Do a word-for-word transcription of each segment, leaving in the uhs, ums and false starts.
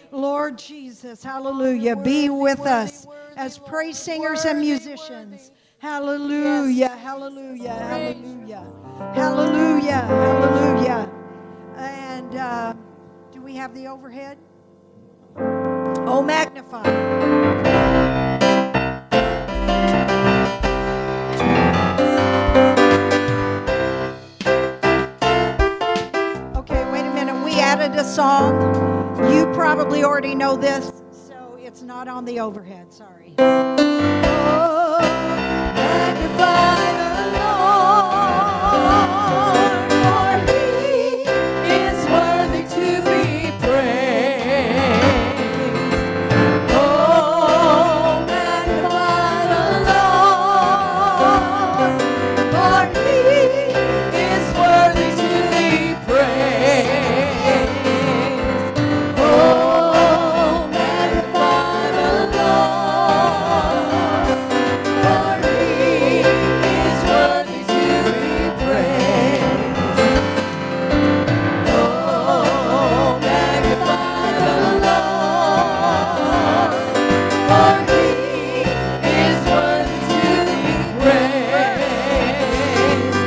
Lord Jesus, hallelujah, be with us as praise singers and musicians. Hallelujah, hallelujah, hallelujah, hallelujah, hallelujah. And uh, do we have the overhead? Oh, magnify. Okay, wait a minute. We added a song. You probably already know this, so it's not on the overhead. Sorry. Oh, magnify the Lord, for He is worthy to be praised. Oh, magnify the Lord, for He is worthy to be praised. Oh, magnify the Lord, for He is worthy to be praised. Oh, magnify the Lord, for He is worthy to be praised.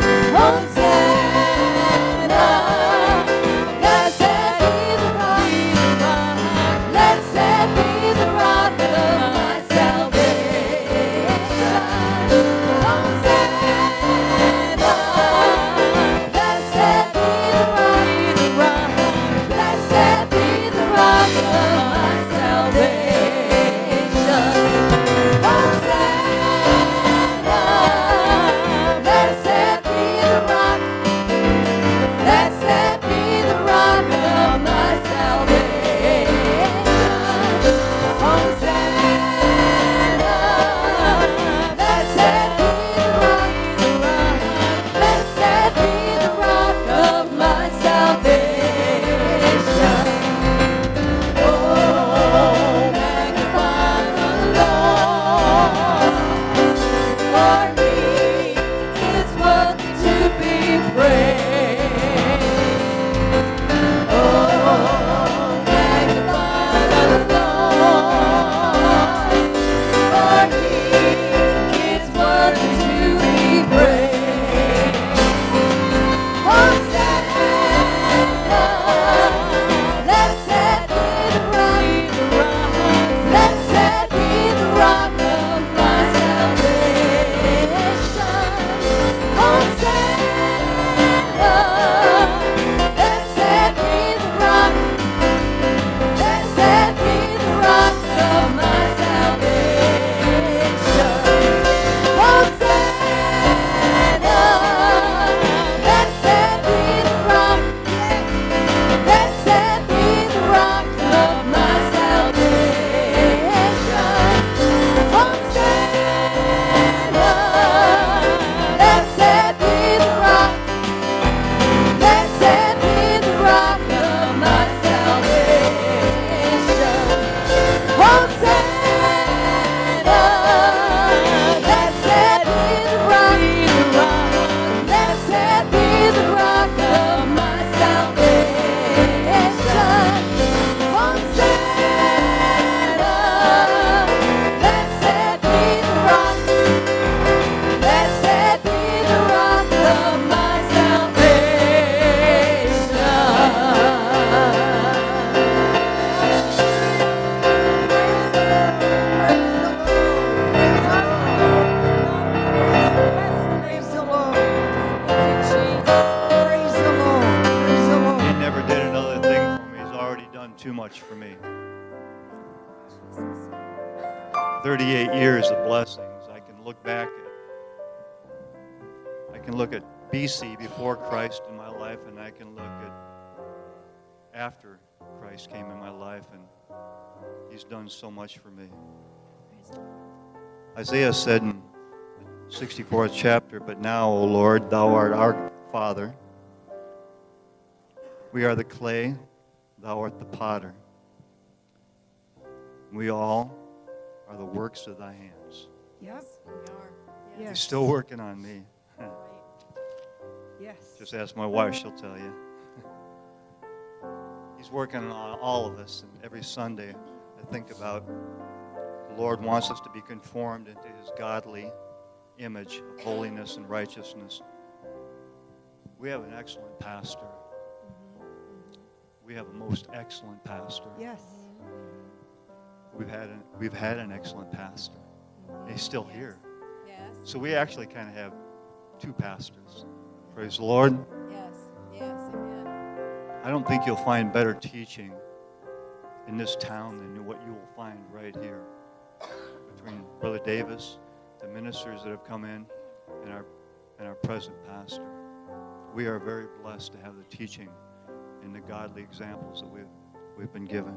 Hosanna, blessed be the rock, blessed be the rock of my salvation. Hosanna, blessed be the rock, blessed be the rock of my salvation. Hosanna, blessed be the rock, blessed be the rock of my salvation. Hosanna, blessed be the rock, blessed be the rock of my salvation. Oh, magnify the Lord, for He is worthy to be praised. Oh, magnify the Lord, for He is worthy to be praised. Hosanna, blessed be the rock, blessed be the rock of my salvation. Hosanna, blessed be the rock, blessed be the rock of my salvation. Hosanna, blessed be the rock, blessed be the rock of my salvation. Hosanna, blessed be the rock, blessed be the rock of my salvation. Hosanna, blessed be the rock, blessed be the rock of my salvation. Hosanna, blessed be the rock, blessed be the rock of my salvation. Praise the Lord. Praise the Lord. Praise the Lord. He never did another thing for me. He's already done too much for me. thirty-eight years of blessings. I can look back at I can look at B C, before Christ in my life, and I can look at after Christ came in my life, and He's done so much for me. Isaiah said in the sixty-fourth chapter, "But now, O Lord, thou art our Father. We are the clay, thou art the potter. We all are the works of thy hands." Yep, we are. Yes. He's still working on me. Yes. Just ask my wife, she'll tell you. He's He's working on all of us. And every Sunday, I think about the Lord wants us to be conformed into His godly image of holiness and righteousness. We have an excellent pastor. We have a most excellent pastor. Yes. We've had an, we've had an excellent pastor. And he's still here. Yes. So we actually kind of have two pastors. Praise the Lord. Yes. Yes. Amen. I don't think you'll find better teaching in this town than what you will find right here. Between Brother Davis, the ministers that have come in, and our and our present pastor. We are very blessed to have the teaching and the godly examples that we've we've been given.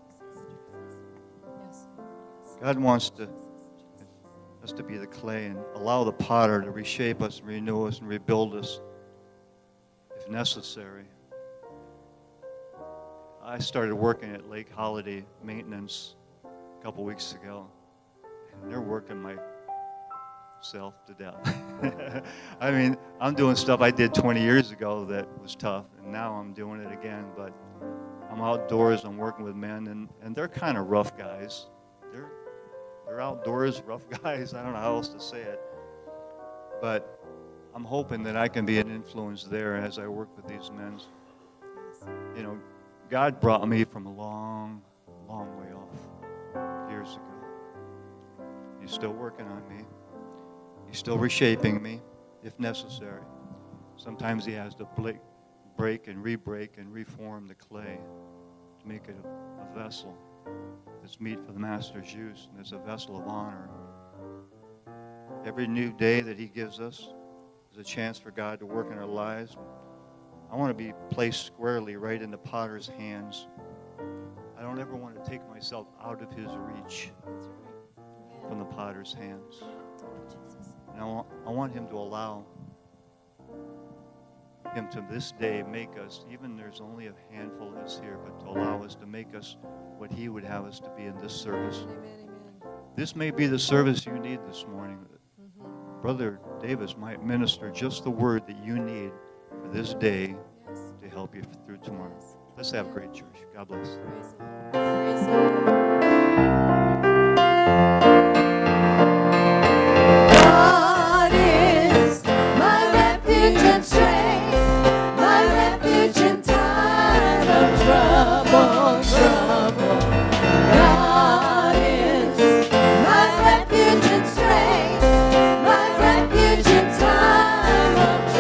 Yes. God wants to us to be the clay and allow the potter to reshape us, and renew us, and rebuild us if necessary. I started working at Lake Holiday Maintenance a couple weeks ago, and they're working myself to death. I mean, I'm doing stuff I did twenty years ago that was tough, and now I'm doing it again, but I'm outdoors, I'm working with men, and, and they're kind of rough guys. They're, they're outdoors, rough guys. I don't know how else to say it. But I'm hoping that I can be an influence there as I work with these men. You know, God brought me from a long, long way off years ago. He's still working on me. He's still reshaping me, if necessary. Sometimes He has to break, break and re-break and reform the clay to make it a, a vessel that's meet for the Master's use, and it's a vessel of honor. Every new day that He gives us is a chance for God to work in our lives. I want to be placed squarely right in the potter's hands. I don't ever want to take myself out of His reach from the potter's hands. And I want, I want Him to allow Him to this day make us, even there's only a handful of us here, but to allow us to make us what He would have us to be in this service. Amen. Amen. This may be the service you need this morning. Mm-hmm. Brother Davis might minister just the word that you need for this day Yes. to help you through tomorrow. Let's have great church. God bless. Praise the Lord. Praise the Lord. God is my refuge and strength, my refuge in time of trouble, trouble. God is my refuge and strength, my refuge in time of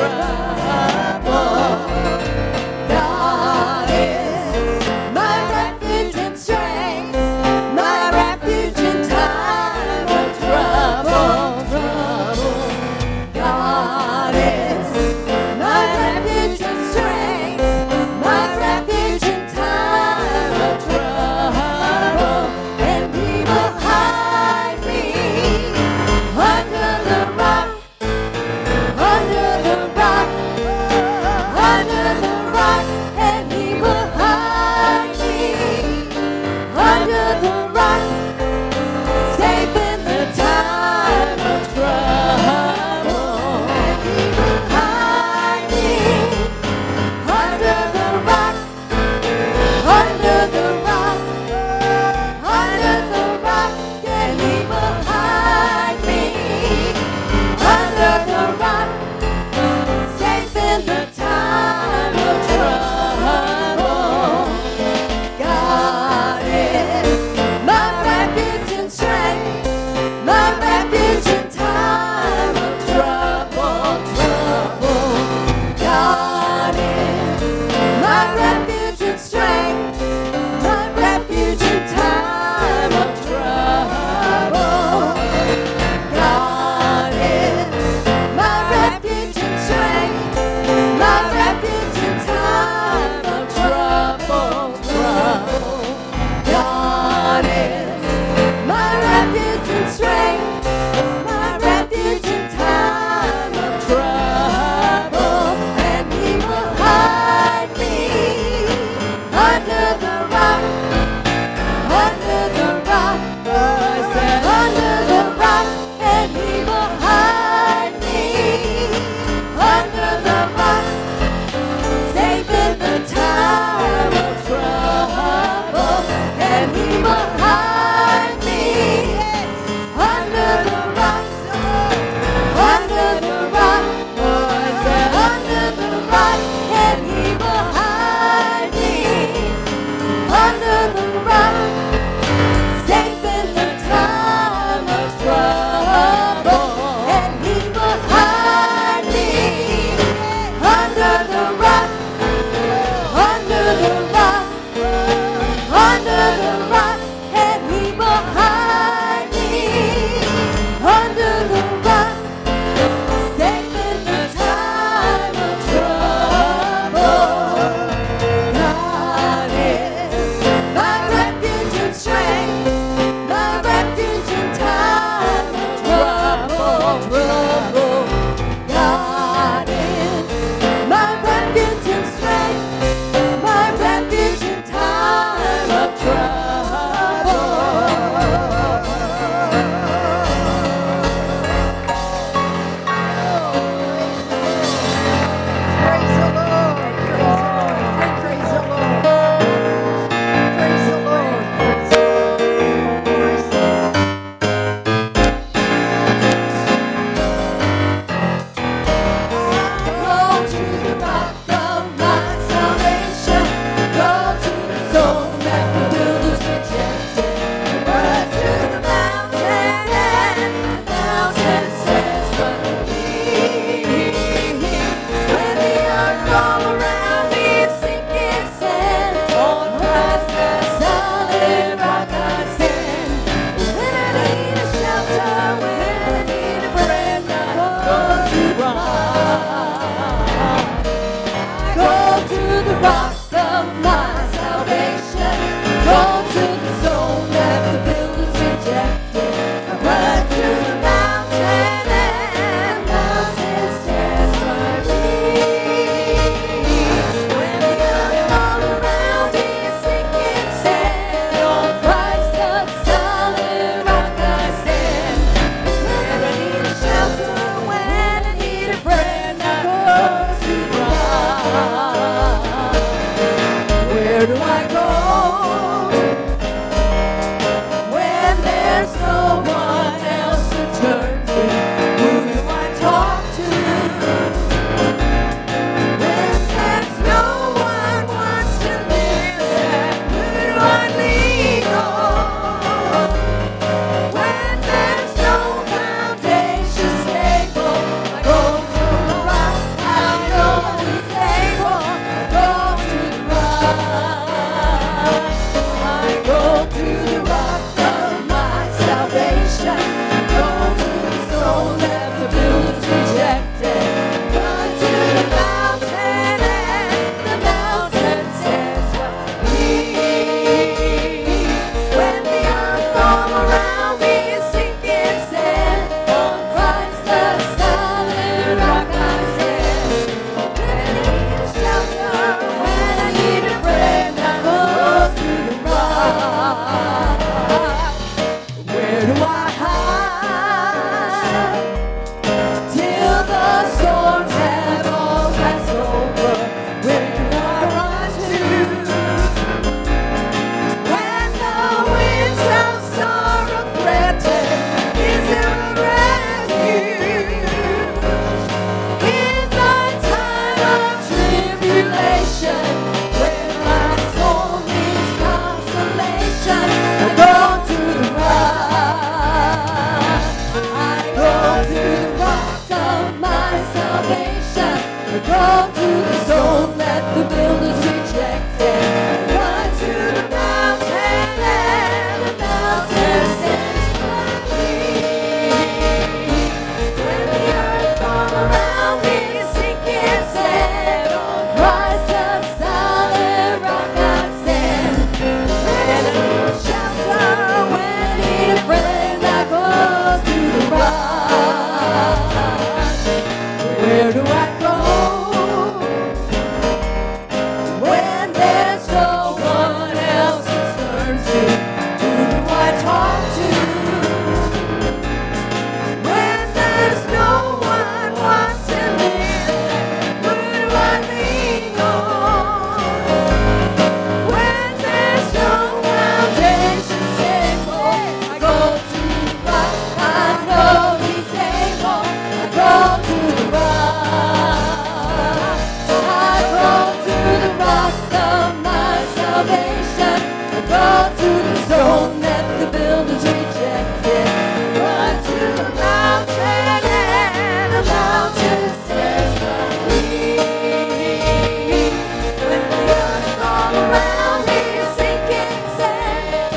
trouble. God is my refuge and strength. rock and He will hide me. Under the rock, safe in the time of trouble. God is my refuge and strength, my refuge in time of trouble. Trouble. God is my refuge and strength, my refuge in time of trouble. Praise the Lord. Praise the Lord. Praise the Lord. Praise the Lord. Praise the Lord. Go to the rock of my salvation. Go to the stone that the builders rejected. Run to the mountain and the mountain says, "Follow me." When the earth all around me is sinking sand, on Christ the solid rock I stand. When I need a shelter, when I need a friend, I go to rock. Go to the rock of my salvation. Go to the stone that the builders rejected. I run to the mountain and mountain stands by me. When the earth all around is sinking sand, on Christ the solid rock I stand. When I need a shelter, when I need a friend, I go to the rock. Where do I go when there's no one else to turn to? Who do I talk to when there's no one wants to listen? Who do I lean on when there's no foundation stable? I go to the rock, I know He's able. I go to the rock. I go to the rock of my salvation. Go to the stone that the builders rejected. Run to the mountain and the mountain stands by me. When the earth all around me is sinking sand, on Christ the solid rock I stand. When I need a shelter, when I need a friend, I go to the rock. Where do I hide till the storms have all passed over? Where do I run to when the winds of sorrow threaten? Is there a refuge in the time of tribulation, when my soul needs consolation? I go to the rock. I go to the rock of my salvation. I go to the stone that the builders rejected. Run to the mountain and the mountain stands by me. When the earth all around me is sinking sand, on Christ the solid rock I stand. When I need a shelter, when I need a friend, I go to the rock. Where do I go when there's no one else to turn to? Who do I talk to when there's no one wants to listen? Who do I lean on when there's no foundation stable? I go to the rock, I know He's able. I go to the rock. I go to the rock of my salvation. I go to the stone that the builders rejected. Run to the mountain and the mountain stands by me. When the earth all around me is sinking sand,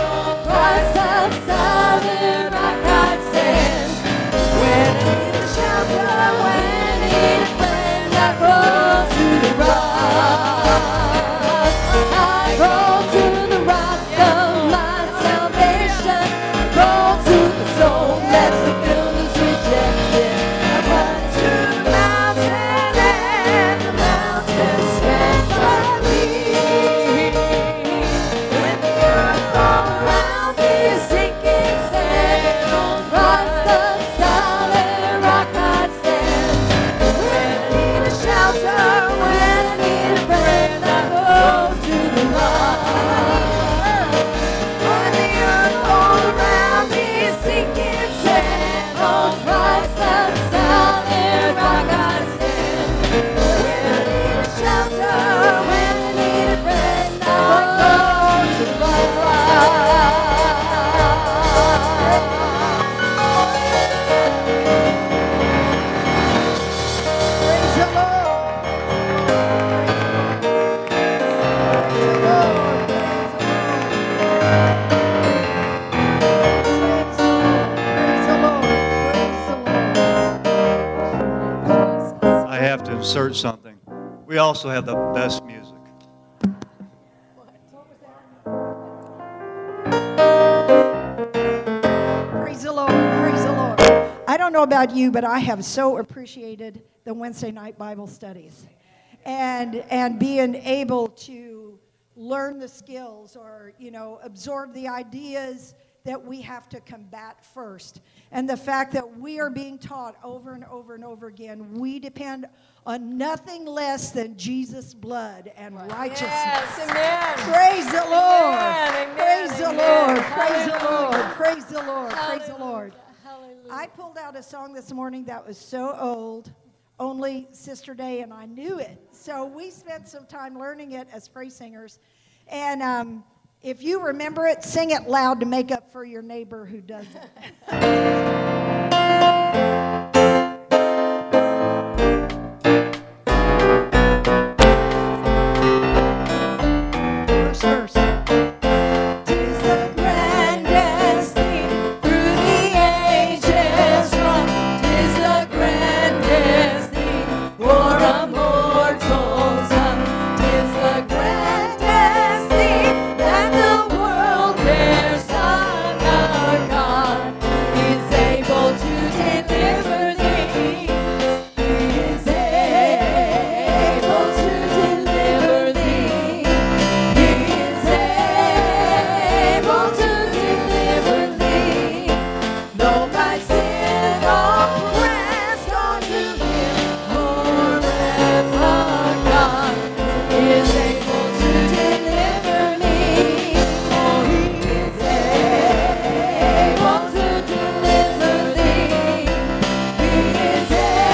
insert something. We also have the best music. Praise the Lord. Praise the Lord. I don't know about you, but I have so appreciated the Wednesday night Bible studies and and being able to learn the skills or, you know, absorb the ideas that we have to combat first. And the fact that we are being taught over and over and over again, we depend on nothing less than Jesus' blood and righteousness. Yes, amen. Praise the Lord. Amen, amen, Praise the amen. Lord. Praise the Lord. Hallelujah. Praise the Lord. Praise the Lord. Hallelujah. I pulled out a song this morning that was so old, only Sister Day and I knew it. So we spent some time learning it as praise singers. And um, if you remember it, sing it loud to make up for your neighbor who doesn't. First verse. Tis the grandest thing through the ages run. Tis the grandest thing for a mortal son. Tis the grandest thing that the world bears. Son our God is able to deliver thee. He is able to deliver thee. He is able to deliver thee. Though my sins are pressed onto him, for as our God is able to deliver me. Oh, he is able to deliver thee. He is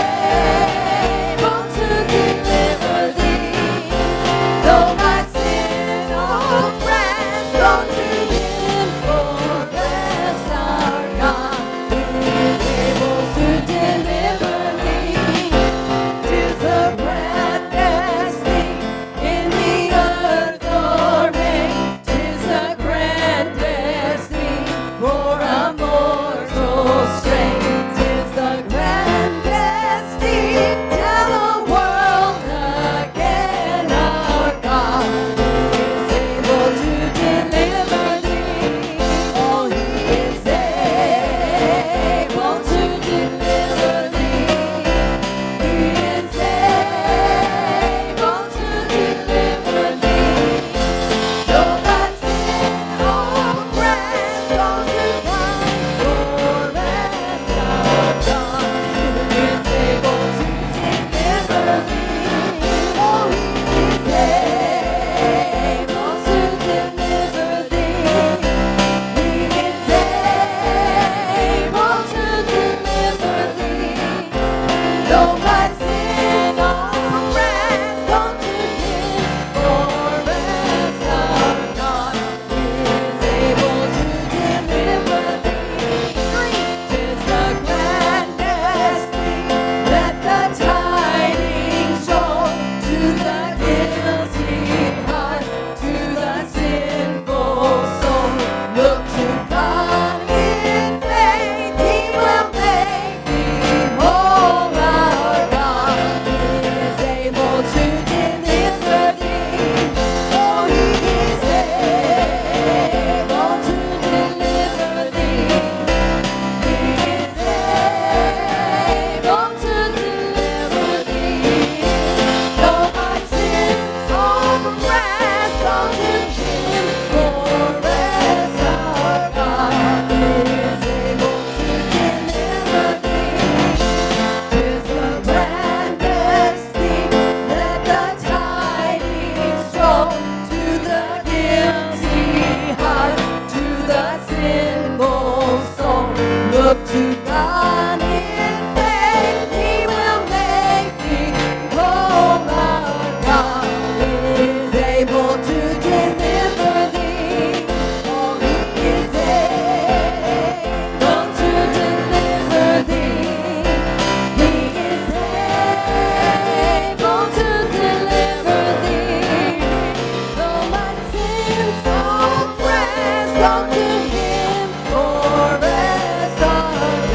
able to deliver thee. Though my sins are pressed onto him, for as our God is able to deliver me. 'Tis the grandest thing in the earth ordained. 'Tis the grandest thing for a mortal strength. 'Tis the grandest thing. Tell the world again, our God is able to deliver thee. Oh, he is able to deliver thee. He is able to deliver thee. Though thy sins are pressed onto God, for as our God is able to deliver thee. Oh, he is able to deliver thee. He is able to deliver thee. Though my sins are pressed onto him, for as our God is able to deliver thee. 'Tis the grandest thing that the tidings show to the guilty heart, to the sinful soul. Look to God in faith, he will make thee whole. Our God is able to deliver thee. Oh, he is able to deliver thee. He is able to deliver thee. Though my sins are pressed onto him, for as our God is able to deliver thee. 'Tis the grandest thing that the tidings show to the guilty heart, to the sinful soul. Look to God in faith, he will make thee whole. Our God is able to deliver thee. Oh, he is able to deliver thee. He is able to deliver thee. Though my sins are pressed onto him, for as our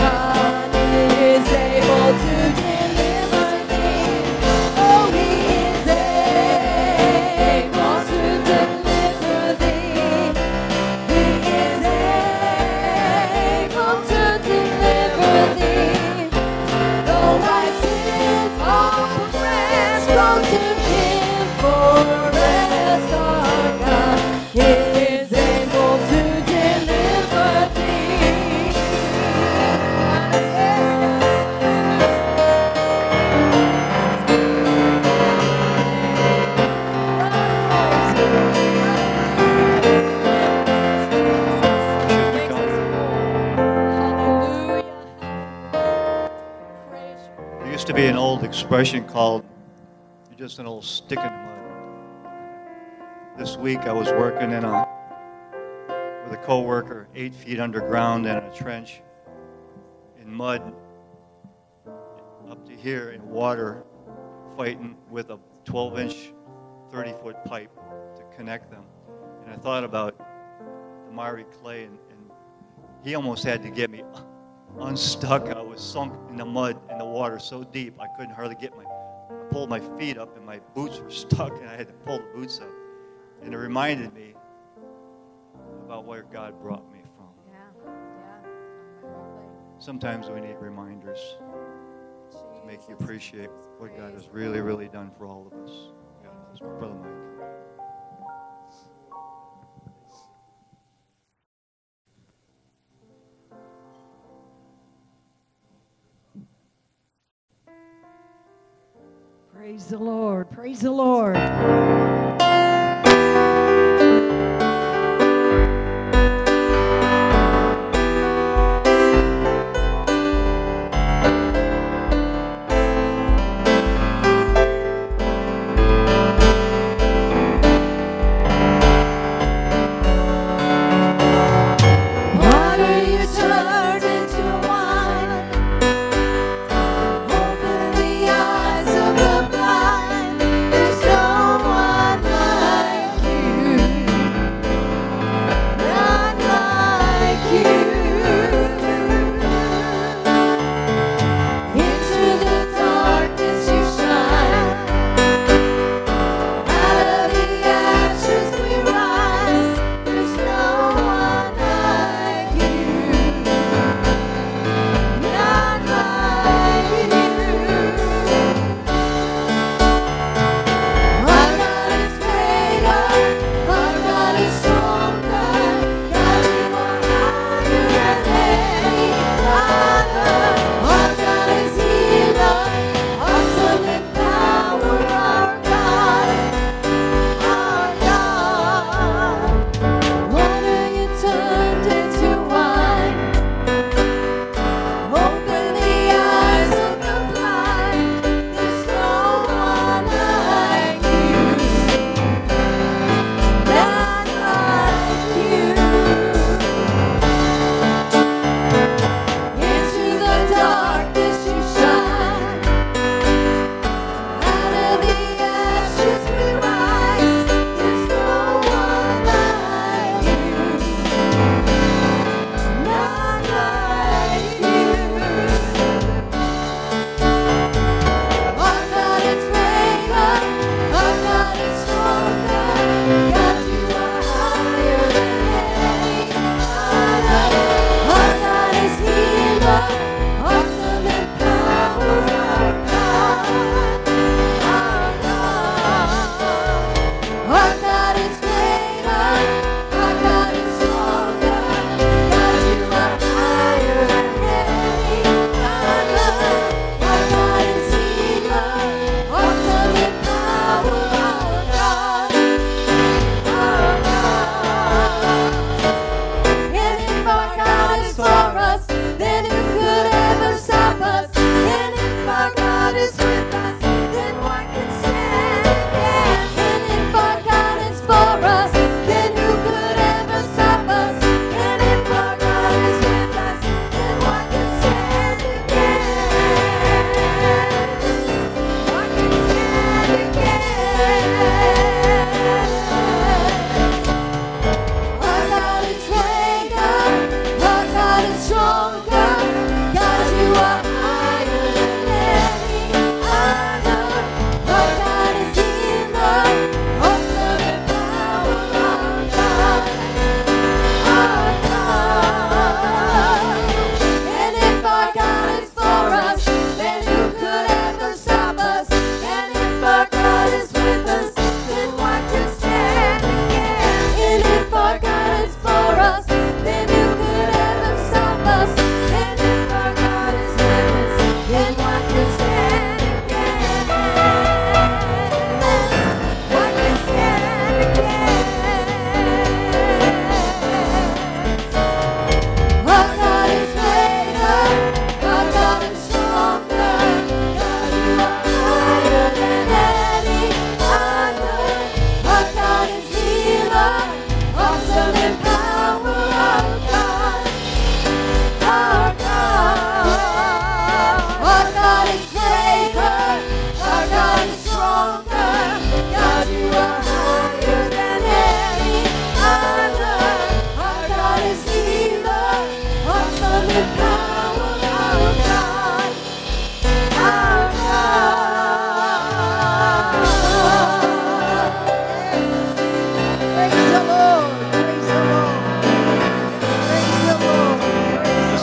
used to be an old expression called, you're just an old stick in the mud. This week I was working in a, with a coworker, eight feet underground in a trench, in mud, up to here in water, fighting with a twelve inch, thirty foot pipe to connect them. And I thought about the miry clay, and, and he almost had to get me unstuck. I was sunk in the mud, in the water so deep I couldn't hardly get my, I pulled my feet up and my boots were stuck and I had to pull the boots up. And it reminded me about where God brought me from. Yeah, yeah. Absolutely. Sometimes we need reminders to make you Jesus. appreciate what God has really, really done for all of us. God bless. Brother Mike. Praise the Lord. Praise the Lord. Water you turned into wine. Open the eyes of the blind. There's no one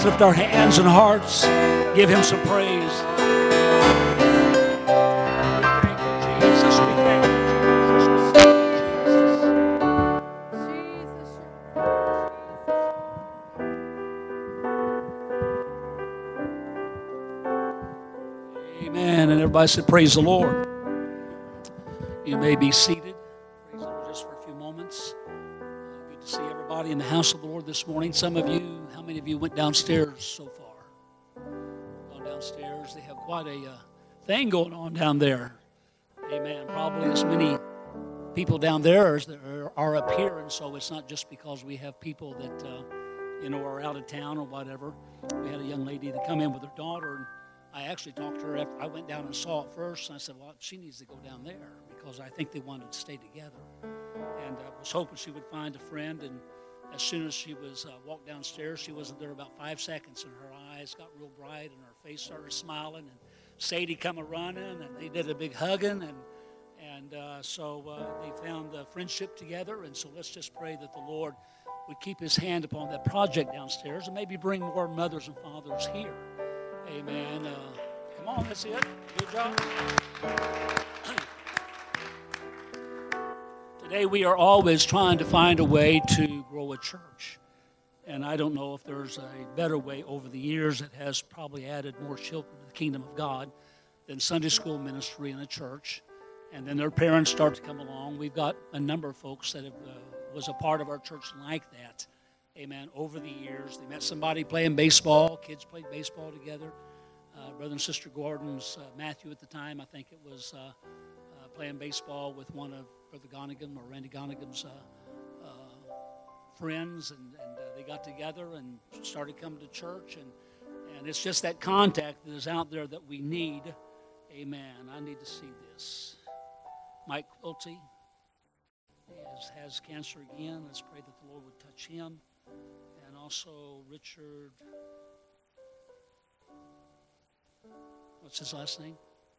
Let's lift our hands and hearts. Give him some praise. Thank you, Jesus. We thank you. Amen. And everybody said, praise the Lord. You may be seated. Praise the Lord just for a few moments. Uh, good to see everybody in the house of the Lord this morning. Some of you, how many of you went downstairs so far? Gone downstairs. They have quite a uh, thing going on down there. Amen. Probably as many people down there as there are, are up here. And so it's not just because we have people that, uh, you know, are out of town or whatever. We had a young lady that come in with her daughter, and I actually talked to her after I went down and saw it first, and I said, well, she needs to go down there because I think they wanted to stay together. And I was hoping she would find a friend, and as soon as she was uh, walked downstairs, she wasn't there about five seconds, and her eyes got real bright, and her face started smiling, and Sadie come a-running, and they did a big hugging, and and uh, so uh, they found a friendship together, and so let's just pray that the Lord would keep his hand upon that project downstairs and maybe bring more mothers and fathers here. Amen. Uh, come on, that's it. Good job. Today we are always trying to find a way to grow a church. And I don't know if there's a better way over the years that has probably added more children to the kingdom of God than Sunday school ministry in a church. And then their parents start to come along. We've got a number of folks that have, uh, was a part of our church like that. Amen. Over the years, they met somebody playing baseball. Kids played baseball together. Uh, Brother and Sister Gordon's, uh, Matthew at the time, I think it was uh, uh, playing baseball with one of Brother Gonigan or Randy Gonigan's uh, uh, friends, and, and uh, they got together and started coming to church. And, and it's just that contact that is out there that we need. Amen. I need to see this. Mike Quilty has, has cancer again. Let's pray that the Lord would touch him. And also Richard, what's his last name?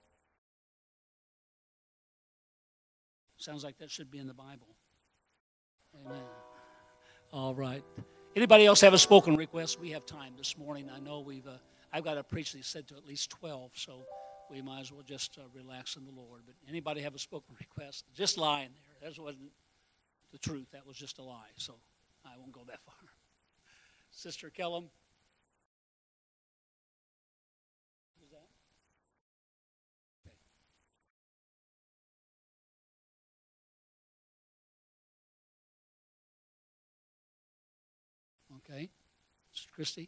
Sounds like that should be in the Bible. Amen. All right. Anybody else have a spoken request? We have time this morning. I know we've, uh, I've got a preacher that said to at least twelve, so we might as well just uh, relax in the Lord. But anybody have a spoken request? Just lying there. That wasn't the truth. That was just a lie. So I won't go that far. Sister Kellum. Who's that? Okay. Okay. Sister Christy.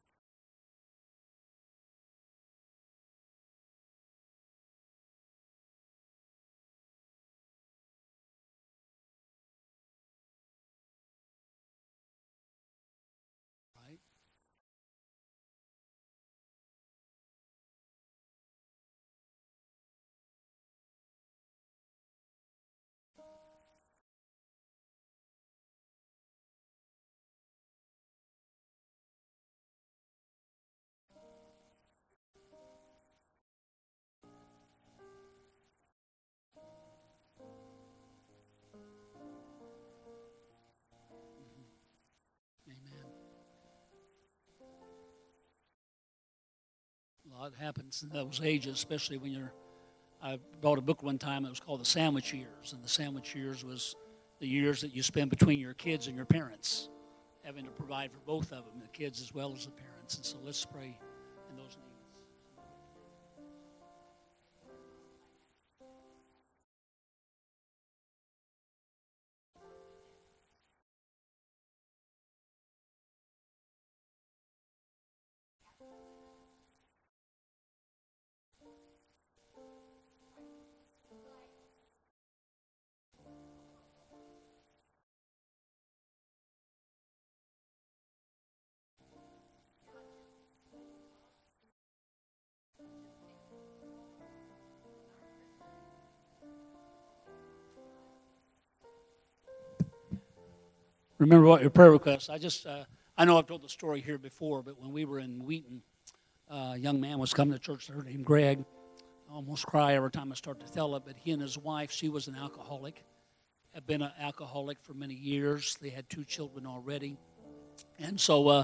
A lot happens in those ages, especially when you're, I brought a book one time that was called The Sandwich Years, and the sandwich years was the years that you spend between your kids and your parents, having to provide for both of them, the kids as well as the parents. And so let's pray in those names. Remember what your prayer request. I just, uh, I know I've told the story here before, but when we were in Wheaton, uh, a young man was coming to church there named Greg. I almost cry every time I start to tell it, but he and his wife, she was an alcoholic, had been an alcoholic for many years. They had two children already. And so uh,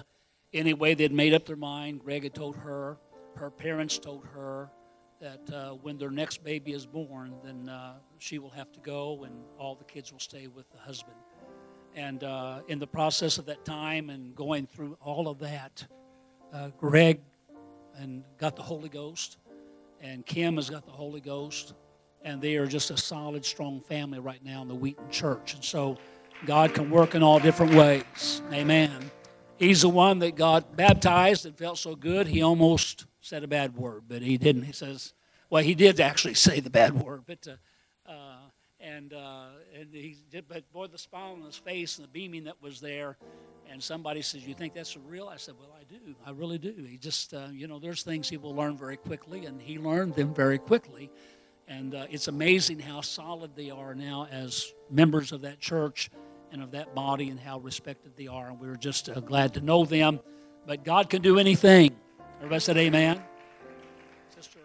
anyway, they'd made up their mind. Greg had told her, her parents told her that uh, when their next baby is born, then uh, she will have to go and all the kids will stay with the husband. And uh, in the process of that time and going through all of that, uh, Greg and got the Holy Ghost, and Kim has got the Holy Ghost, and they are just a solid, strong family right now in the Wheaton Church. And so God can work in all different ways. Amen. He's the one that got baptized and felt so good, he almost said a bad word, but he didn't. He says, well, he did actually say the bad word, but uh, uh, and uh, and he did. But boy, the smile on his face and the beaming that was there. And somebody says, "You think that's real?" I said, "Well, I do. I really do." He just, uh, you know, there's things he will learn very quickly, and he learned them very quickly. And uh, it's amazing how solid they are now as members of that church and of that body, and how respected they are. And we're just uh, glad to know them. But God can do anything. Everybody said amen. Sister.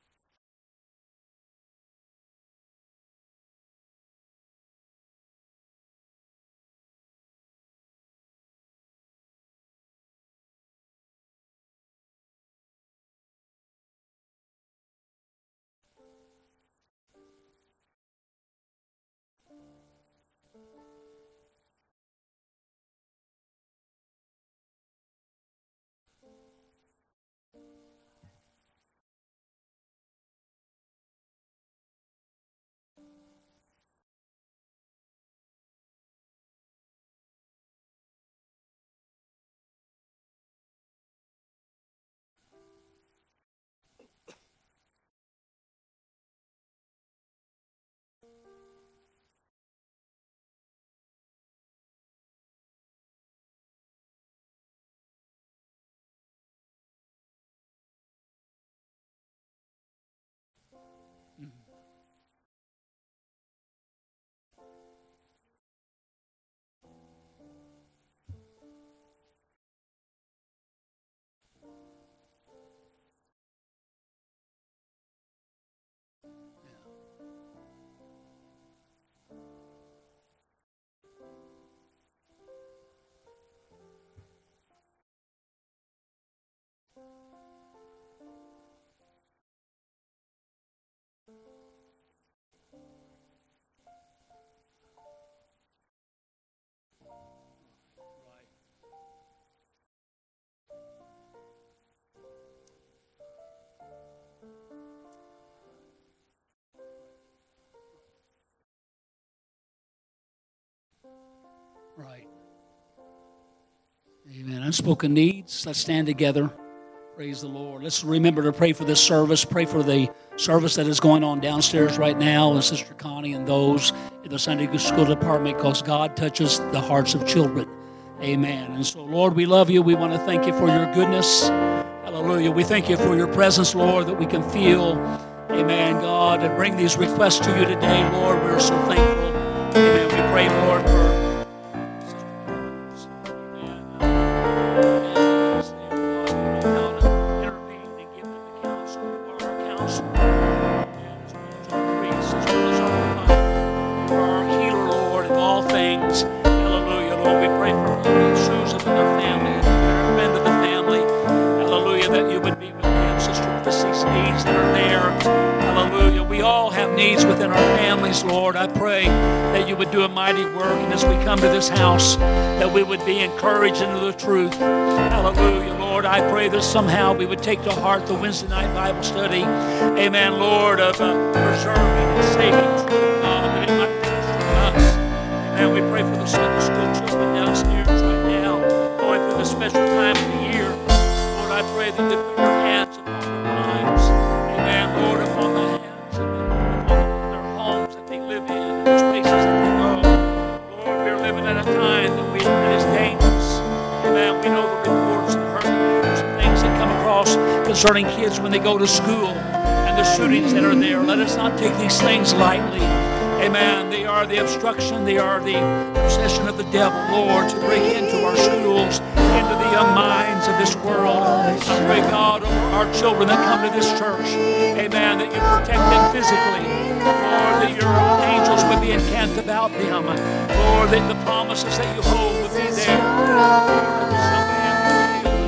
Right. Amen. Unspoken needs. Let's stand together. Praise the Lord. Let's remember to pray for this service. Pray for the service that is going on downstairs right now with Sister Connie and those in the Sunday school department, because God touches the hearts of children. Amen. And so, Lord, we love you. We want to thank you for your goodness. Hallelujah. We thank you for your presence, Lord, that we can feel. Amen, God, and bring these requests to you today, Lord. We're so thankful. Amen. We pray, Lord, for Lord, I pray that you would do a mighty work, and as we come to this house, that we would be encouraged into the truth. Hallelujah, Lord. I pray that somehow we would take to heart the Wednesday night Bible study. Amen, Lord, of uh, preserving and saving truth, God, that it might be from us. Amen. We pray for the Sunday school children downstairs right now, going through this special time of the year. Lord, I pray that you put your hands upon their lives. Amen, Lord, upon the hands concerning kids when they go to school and the shootings that are there. Let us not take these things lightly. Amen. They are the obstruction. They are the obsession of the devil, Lord, to break into our schools, into the young minds of this world. I pray, God, over our children that come to this church. Amen. That you protect them physically. Lord, that your angels would be encamped about them. Lord, that the promises that you hold would be there. Lord, that the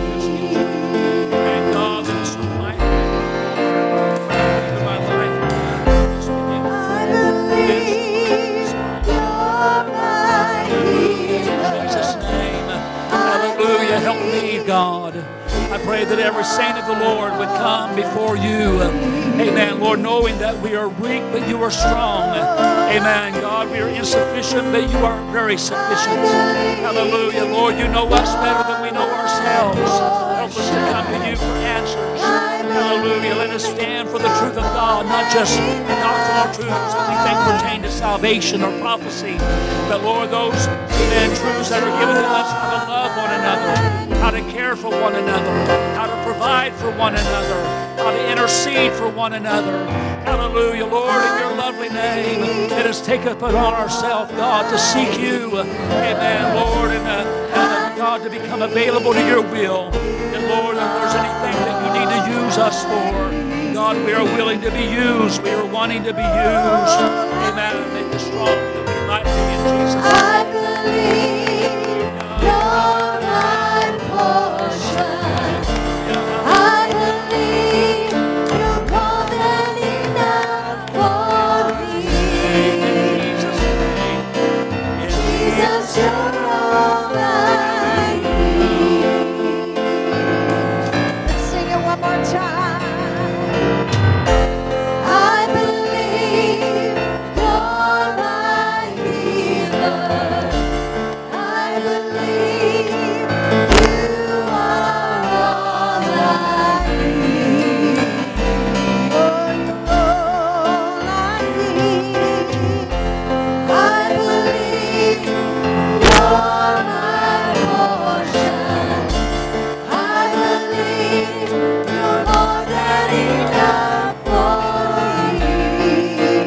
Hallelujah. Help me, God. I pray that every saint of the Lord would come before you. Amen, Lord, knowing that we are weak, but you are strong. Amen, God, we are insufficient, but you are very sufficient. Hallelujah, Lord, you know us better than we know ourselves. Help us to come to you for answers. Hallelujah, let us stand for the truth of God, not just doctrinal truths that we think pertain to salvation or prophecy, but Lord, those amen, truths that are given to us, how to love one another, how to care for one another, how to provide for one another, how to intercede for one another. Hallelujah, Lord, in your lovely name, let us take upon ourselves, God, to seek you. Amen, Lord, and, uh, and uh, God, to become available to your will. And Lord, if there's anything that you need to use us for, God, we are willing to be used. We are wanting to be used. Amen. Make us strong that we might be in Jesus' name. I believe you're my portion. I believe you're more than enough for me. Jesus, you're all I need. Let's sing it one more time. I believe you're my healer. I believe you are all I need. Oh, you're all I need. I believe you're my portion. I believe you're more than enough for me.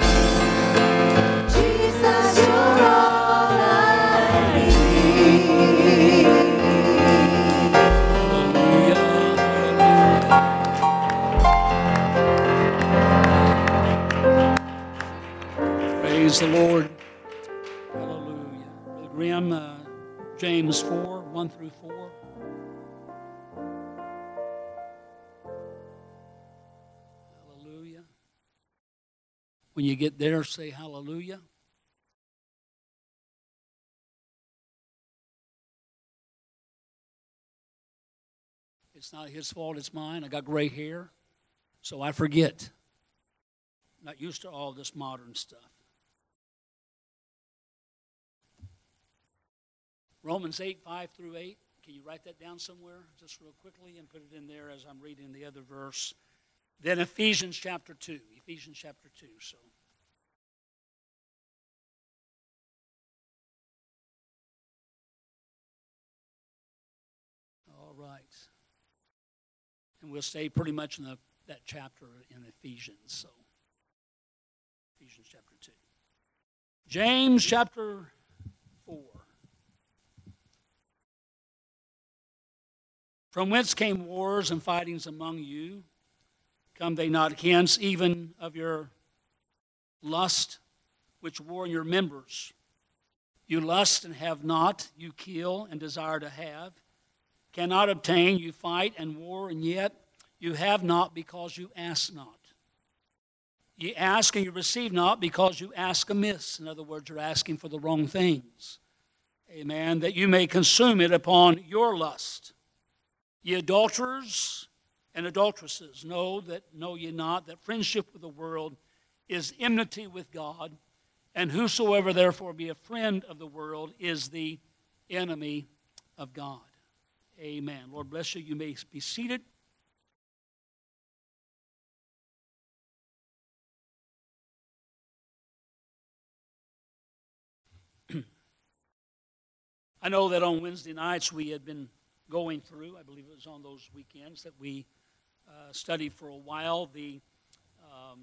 Jesus, you're all I need. Praise the Lord. Hallelujah. Brother Graham, uh, James four, one through four. Hallelujah. When you get there, say hallelujah. It's not his fault, it's mine. I got gray hair, so I forget. Not used to all this modern stuff. Romans eight, five through eight. Can you write that down somewhere just real quickly and put it in there as I'm reading the other verse? Then Ephesians chapter two. Ephesians chapter two. So. All right. And we'll stay pretty much in the, that chapter in Ephesians. So. Ephesians chapter two. James chapter four. From whence came wars and fightings among you? Come they not hence, even of your lust, which war in your members? You lust and have not, you kill and desire to have, cannot obtain, you fight and war, and yet you have not because you ask not. You ask and you receive not because you ask amiss. In other words, you're asking for the wrong things. Amen. That you may consume it upon your lust. Ye adulterers and adulteresses, know that know ye not that friendship with the world is enmity with God, and whosoever therefore be a friend of the world is the enemy of God. Amen. Lord bless you. You may be seated. I know that on Wednesday nights we had been going through, I believe it was on those weekends that we uh, studied for a while, the um,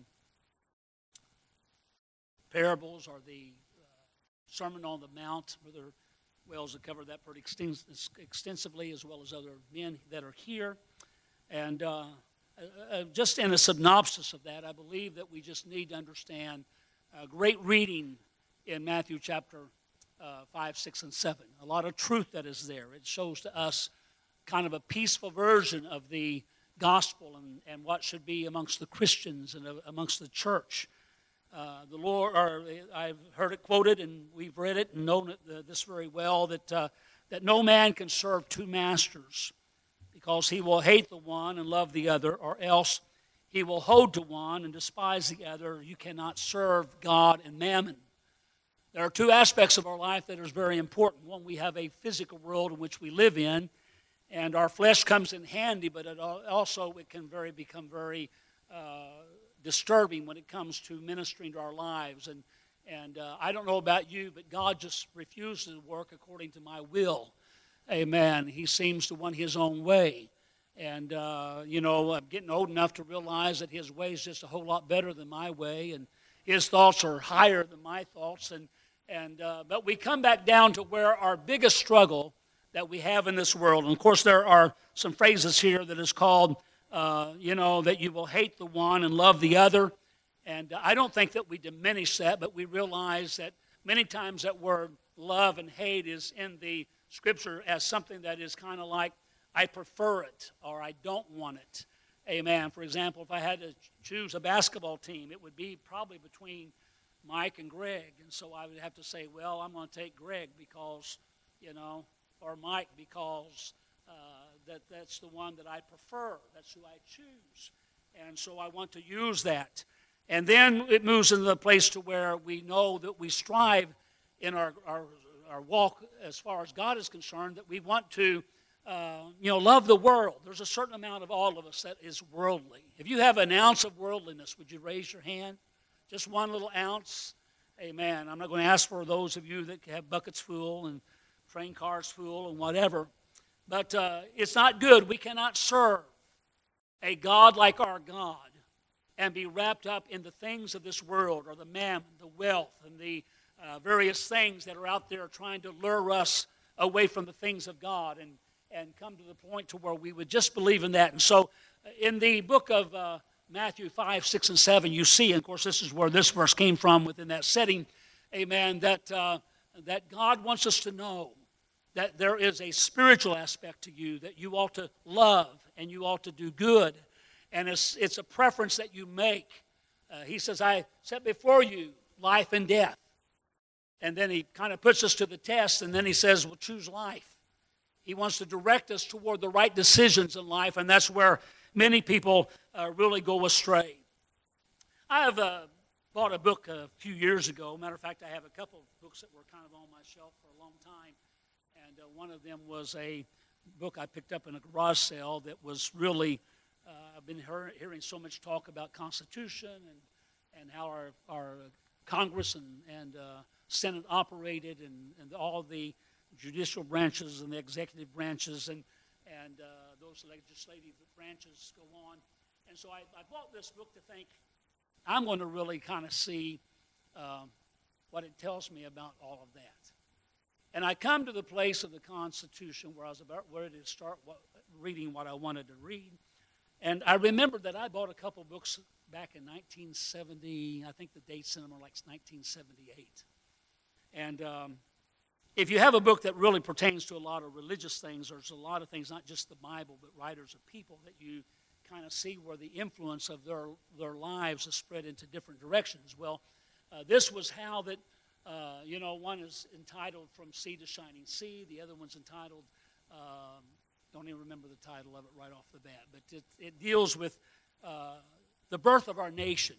parables or the uh, Sermon on the Mount. Brother Wells had covered that pretty extens- extensively, as well as other men that are here. And uh, uh, just in a synopsis of that, I believe that we just need to understand uh, great reading in Matthew chapter Uh, five, six, and seven. A lot of truth that is there. It shows to us kind of a peaceful version of the gospel and, and what should be amongst the Christians and uh, amongst the church. Uh, the Lord, or I've heard it quoted, and we've read it and known it, uh, this very well, that uh, that no man can serve two masters, because he will hate the one and love the other, or else he will hold to one and despise the other. You cannot serve God and mammon. There are two aspects of our life that are very important. One, we have a physical world in which we live in, and our flesh comes in handy, but it also it can very become very uh, disturbing when it comes to ministering to our lives. And and uh, I don't know about you, but God just refuses to work according to my will. Amen. He seems to want His own way. And, uh, you know, I'm getting old enough to realize that His way is just a whole lot better than my way, and His thoughts are higher than my thoughts. And, and uh, but we come back down to where our biggest struggle that we have in this world. And, of course, there are some phrases here that is called, uh, you know, that you will hate the one and love the other. And I don't think that we diminish that, but we realize that many times that word love and hate is in the Scripture as something that is kind of like, I prefer it, or I don't want it. Amen. For example, if I had to choose a basketball team, it would be probably between Mike and Greg. And so I would have to say, well, I'm going to take Greg because, you know, or Mike because uh, that, that's the one that I prefer. That's who I choose. And so I want to use that. And then it moves into the place to where we know that we strive in our, our, our walk as far as God is concerned, that we want to Uh, you know, love the world. There's a certain amount of all of us that is worldly. If you have an ounce of worldliness, would you raise your hand? Just one little ounce? Amen. I'm not going to ask for those of you that have buckets full and train cars full and whatever. But uh, it's not good. We cannot serve a God like our God and be wrapped up in the things of this world, or the mammon, the wealth, and the uh, various things that are out there trying to lure us away from the things of God, and and come to the point to where we would just believe in that. And so in the book of uh, Matthew five, six, and seven, you see, and of course this is where this verse came from within that setting, amen, that, uh, that God wants us to know that there is a spiritual aspect to you, that you ought to love and you ought to do good. And it's, it's a preference that you make. Uh, he says, I set before you life and death. And then he kind of puts us to the test, and then he says, well, choose life. He wants to direct us toward the right decisions in life, and that's where many people uh, really go astray. I have uh, bought a book a few years ago. Matter of fact, I have a couple of books that were kind of on my shelf for a long time, and uh, one of them was a book I picked up in a garage sale that was really, uh, I've been hear- hearing so much talk about Constitution and, and how our, our Congress and, and uh, Senate operated, and, and all the judicial branches and the executive branches, and and uh, those legislative branches go on. And so I, I bought this book to think, I'm going to really kind of see uh, what it tells me about all of that. And I come to the place of the Constitution where I was about ready to start what, reading what I wanted to read. And I remembered that I bought a couple books back in nineteen seventy, I think the dates in them are like nineteen seventy-eight. And um, if you have a book that really pertains to a lot of religious things, there's a lot of things, not just the Bible, but writers of people, that you kind of see where the influence of their, their lives is spread into different directions. Well, uh, this was how that, uh, you know, one is entitled From Sea to Shining Sea. The other one's entitled, um, don't even remember the title of it right off the bat, but it, it deals with uh, the birth of our nation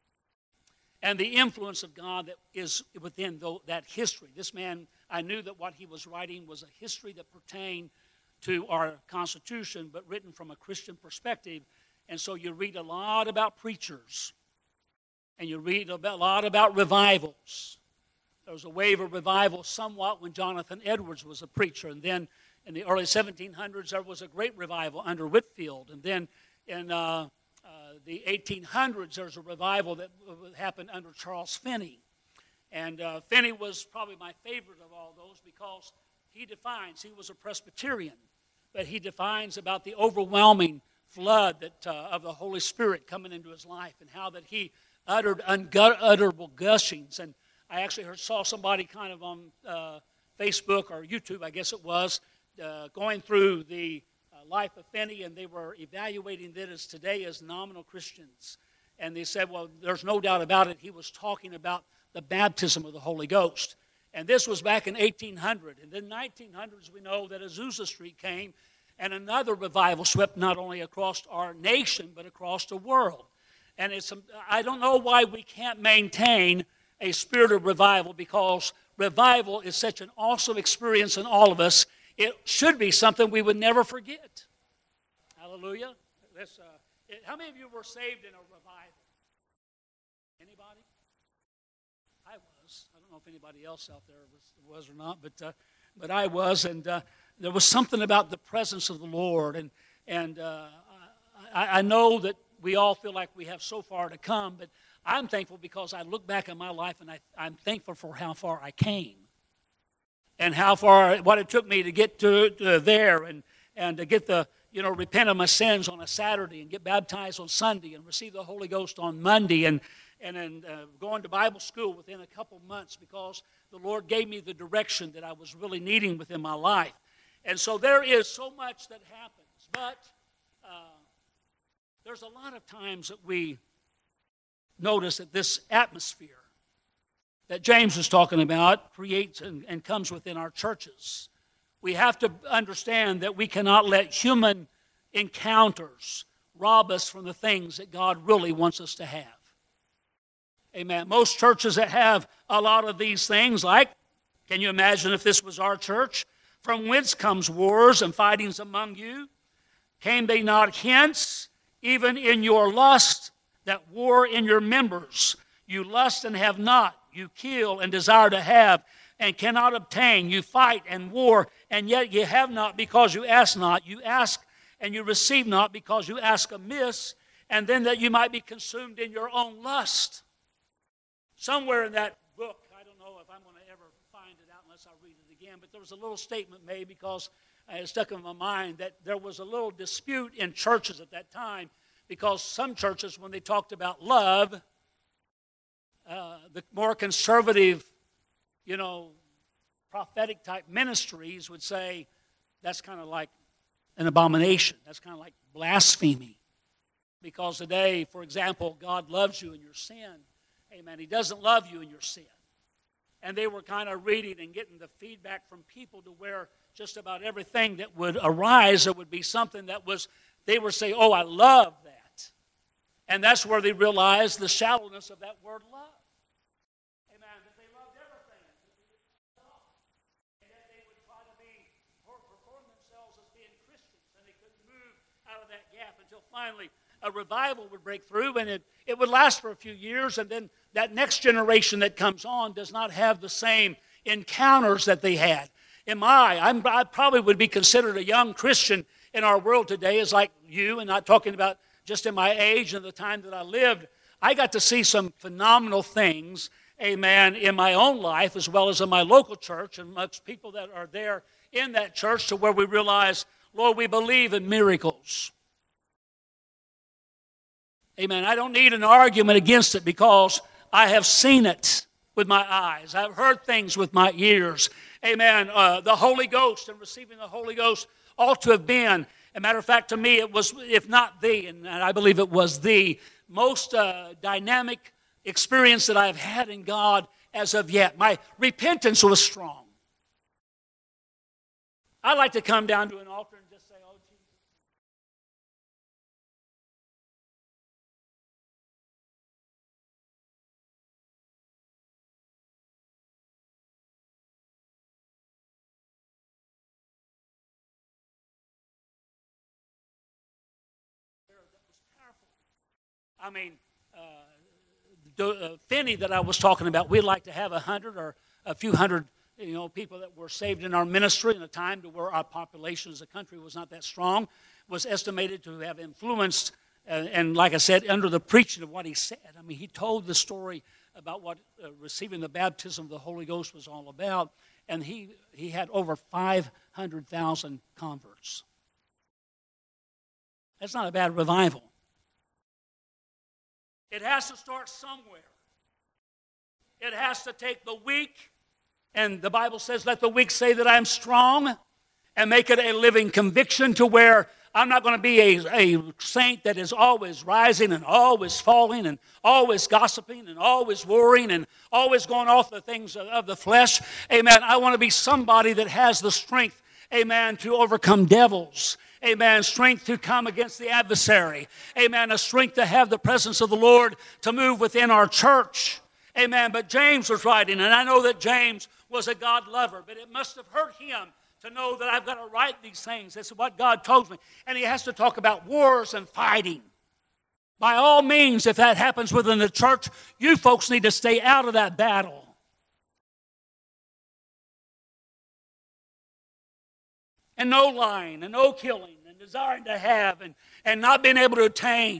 and the influence of God that is within that history. This man, I knew that what he was writing was a history that pertained to our Constitution, but written from a Christian perspective. And so you read a lot about preachers, and you read a lot about revivals. There was a wave of revival somewhat when Jonathan Edwards was a preacher, and then in the early seventeen hundreds there was a great revival under Whitefield, and then in uh, Uh, the eighteen hundreds, there's a revival that happened under Charles Finney. And uh, Finney was probably my favorite of all those because he defines, he was a Presbyterian, but he defines about the overwhelming flood that uh, of the Holy Spirit coming into his life, and how that he uttered unutterable gushings. And I actually heard, saw somebody kind of on uh, Facebook or YouTube, I guess it was, uh, going through the life of Finney, and they were evaluating that as today as nominal Christians. And they said, well, there's no doubt about it, he was talking about the baptism of the Holy Ghost. And this was back in eighteen hundred. And then nineteen hundreds, we know that Azusa Street came, and another revival swept not only across our nation, but across the world. And it's, I don't know why we can't maintain a spirit of revival, because revival is such an awesome experience in all of us. It should be something we would never forget. Hallelujah. This, uh, it, how many of you were saved in a revival? Anybody? I was. I don't know if anybody else out there was, was or not, but uh, but I was, and uh, there was something about the presence of the Lord, and and uh, I, I know that we all feel like we have so far to come, but I'm thankful because I look back at my life and I, I'm thankful for how far I came, and how far what it took me to get to, to there, and and to get the you know repent of my sins on a Saturday, and get baptized on Sunday, and receive the Holy Ghost on Monday, and and then uh, going to Bible school within a couple months, because the Lord gave me the direction that I was really needing within my life. And so there is so much that happens, but uh, there's a lot of times that we notice that this atmosphere that James is talking about creates and, and comes within our churches. We have to understand that we cannot let human encounters rob us from the things that God really wants us to have. Amen. Most churches that have a lot of these things, like, can you imagine if this was our church? From whence comes wars and fightings among you? Came they not hence, even in your lust, that war in your members? You lust and have not. You kill and desire to have and cannot obtain. You fight and war, and yet you have not because you ask not. You ask and you receive not because you ask amiss, and then that you might be consumed in your own lust. Somewhere in that book, I don't know if I'm going to ever find it out unless I read it again, but there was a little statement made, because it stuck in my mind, that there was a little dispute in churches at that time, because some churches, when they talked about love, uh, the more conservative, you know, prophetic type ministries would say that's kind of like an abomination. That's kind of like blasphemy. Because today, for example, God loves you in your sin. Amen. He doesn't love you in your sin. And they were kind of reading and getting the feedback from people to where just about everything that would arise, there would be something that was, they would say, oh, I love that. And that's where they realized the shallowness of that word love. Amen. That they loved everything. And that they would try to be, or perform themselves as being Christians, and they couldn't move out of that gap until finally a revival would break through, and it, it would last for a few years, and then that next generation that comes on does not have the same encounters that they had. Am I? I'm, I probably would be considered a young Christian in our world today, as like you, and not talking about just in my age and the time that I lived. I got to see some phenomenal things, amen, in my own life as well as in my local church and amongst people that are there in that church, to where we realize, Lord, we believe in miracles. Amen. I don't need an argument against it, because I have seen it with my eyes. I've heard things with my ears. Amen. Uh, the Holy Ghost and receiving the Holy Ghost ought to have been, as a matter of fact, to me, it was, if not the, and I believe it was the most uh, dynamic experience that I've had in God as of yet. My repentance was strong. I like to come down to an altar and just say, oh, Jesus. I mean, uh, the uh, Finney that I was talking about, we'd like to have a hundred or a few hundred, you know, people that were saved in our ministry in a time to where our population as a country was not that strong, was estimated to have influenced, uh, and like I said, under the preaching of what he said. I mean, he told the story about what uh, receiving the baptism of the Holy Ghost was all about, and he, he had over five hundred thousand converts. That's not a bad revival. It has to start somewhere. It has to take the weak, and the Bible says, let the weak say that I am strong, and make it a living conviction to where I'm not going to be a, a saint that is always rising and always falling and always gossiping and always worrying and always going off the things of, of the flesh. Amen. I want to be somebody that has the strength, amen, to overcome devils. Amen. Strength to come against the adversary. Amen. A strength to have the presence of the Lord to move within our church. Amen. But James was writing, and I know that James was a God lover, but it must have hurt him to know that I've got to write these things. This is what God told me. And he has to talk about wars and fighting. By all means, if that happens within the church, you folks need to stay out of that battle. And no lying, and no killing, and desiring to have, and, and not being able to attain.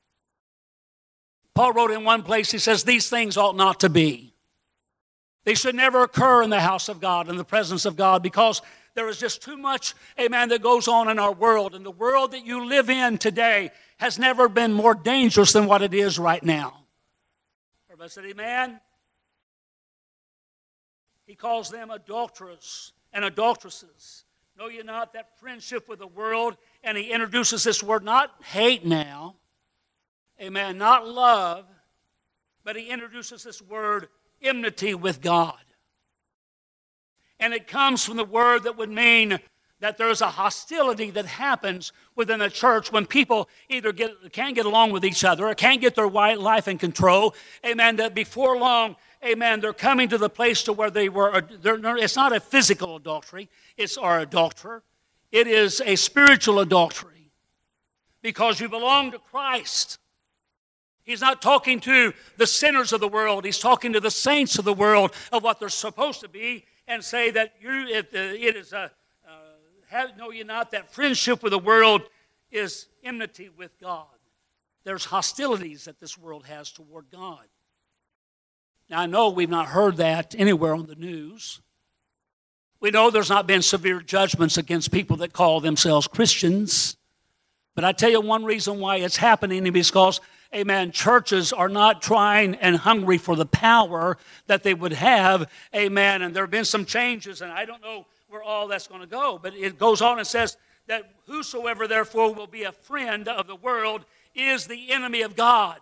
Paul wrote in one place, he says, these things ought not to be. They should never occur in the house of God, in the presence of God, because there is just too much, amen, that goes on in our world. And the world that you live in today has never been more dangerous than what it is right now. Everybody said amen? He calls them adulterers and adulteresses. Know ye not that friendship with the world, and he introduces this word, not hate now, amen, not love, but he introduces this word, enmity with God. And it comes from the word that would mean that there's a hostility that happens within a church when people either get, can't get along with each other or can't get their life in control. Amen. That before long, amen, they're coming to the place to where they were, it's not a physical adultery, it's our adulterer. It is a spiritual adultery because you belong to Christ. He's not talking to the sinners of the world. He's talking to the saints of the world of what they're supposed to be and say that you, it, it is a, uh, have, know ye not that friendship with the world is enmity with God. There's hostilities that this world has toward God. Now, I know we've not heard that anywhere on the news. We know there's not been severe judgments against people that call themselves Christians. But I tell you one reason why it's happening is because, amen, churches are not trying and hungry for the power that they would have, amen. And there have been some changes, and I don't know where all that's going to go. But it goes on and says that whosoever therefore will be a friend of the world is the enemy of God.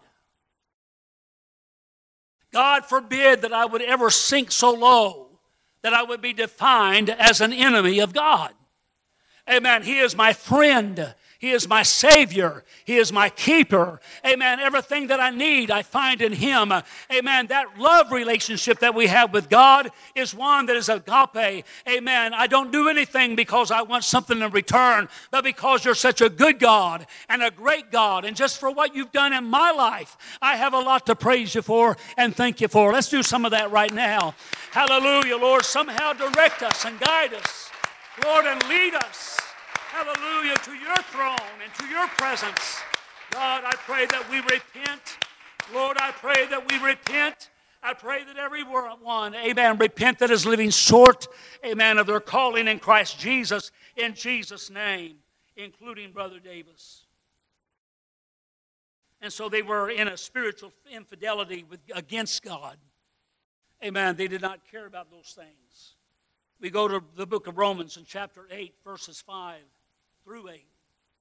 God forbid that I would ever sink so low that I would be defined as an enemy of God. Amen. He is my friend. He is my Savior. He is my keeper. Amen. Everything that I need, I find in Him. Amen. That love relationship that we have with God is one that is agape. Amen. I don't do anything because I want something in return, but because you're such a good God and a great God. And just for what you've done in my life, I have a lot to praise you for and thank you for. Let's do some of that right now. Hallelujah, Lord. Somehow direct us and guide us, Lord, and lead us. Hallelujah, to your throne and to your presence. God, I pray that we repent. Lord, I pray that we repent. I pray that everyone, amen, repent that is living short, amen, of their calling in Christ Jesus, in Jesus' name, including Brother Davis. And so they were in a spiritual infidelity with, against God. Amen, they did not care about those things. We go to the book of Romans in chapter eight, verses five through eight.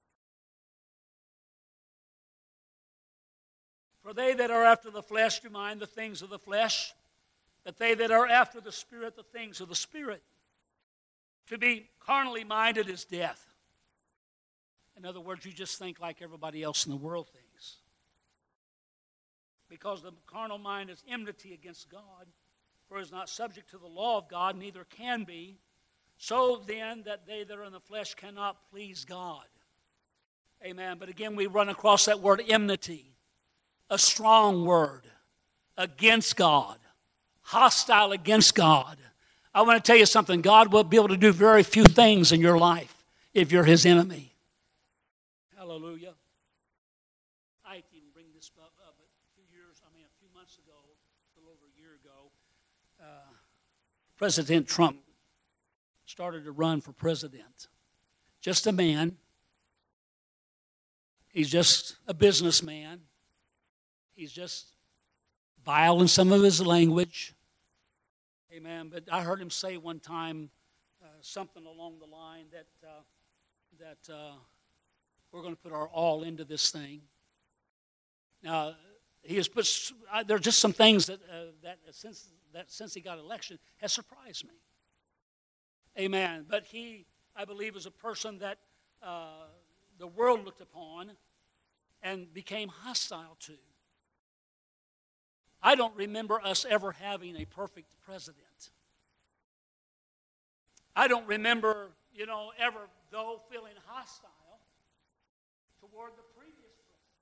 For they that are after the flesh do mind the things of the flesh, but they that are after the Spirit, the things of the Spirit. To be carnally minded is death. In other words, you just think like everybody else in the world thinks. Because the carnal mind is enmity against God, for it is not subject to the law of God, neither can be. So then that they that are in the flesh cannot please God. Amen. But again, we run across that word enmity, a strong word, against God, hostile against God. I want to tell you something. God will be able to do very few things in your life if you're His enemy. Hallelujah. I hate to even bring this up, uh, but a few years, I mean a few months ago, a little over a year ago, uh, President Trump started to run for president. Just a man. He's just a businessman. He's just vile in some of his language. Amen. But I heard him say one time uh, something along the line that uh, that uh, We're going to put our all into this thing. Now, he has put, uh, there are just some things that, uh, that, since, that since he got election has surprised me. Amen. But he, I believe, is a person that uh, the world looked upon and became hostile to. I don't remember us ever having a perfect president. I don't remember, you know, ever, though, feeling hostile toward the previous president.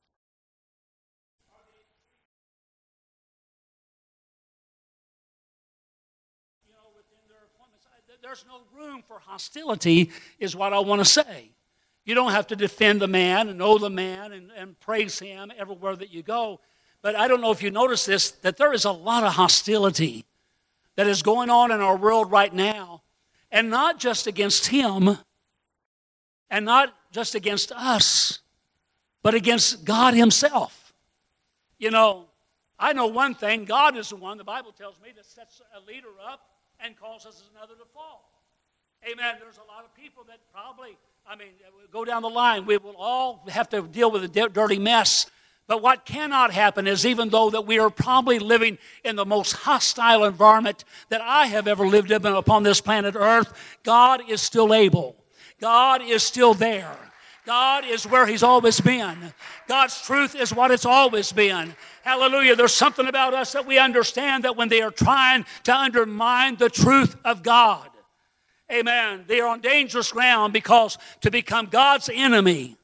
You know, within their appointments, there's no room for hostility, is what I want to say. You don't have to defend the man and know the man and, and praise him everywhere that you go. But I don't know if you notice this, that there is a lot of hostility that is going on in our world right now. And not just against him, and not just against us, but against God himself. You know, I know one thing. God is the one, the Bible tells me, that sets a leader up and causes another to fall. Amen. There's a lot of people that probably, I mean, go down the line. We will all have to deal with a dirty mess. But what cannot happen is, even though that we are probably living in the most hostile environment that I have ever lived in upon this planet Earth, God is still able. God is still there. God is where he's always been. God's truth is what it's always been. Hallelujah. There's something about us that we understand that when they are trying to undermine the truth of God, amen, they are on dangerous ground, because to become God's enemy,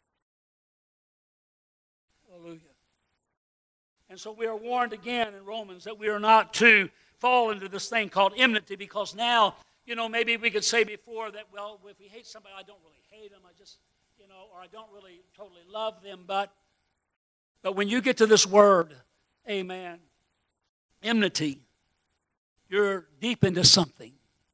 and so we are warned again in Romans that we are not to fall into this thing called enmity, because now, you know, maybe we could say before that, well, if we hate somebody, I don't really hate them, I just, you know, or I don't really totally love them. But, but when you get to this word, amen, enmity, you're deep into something.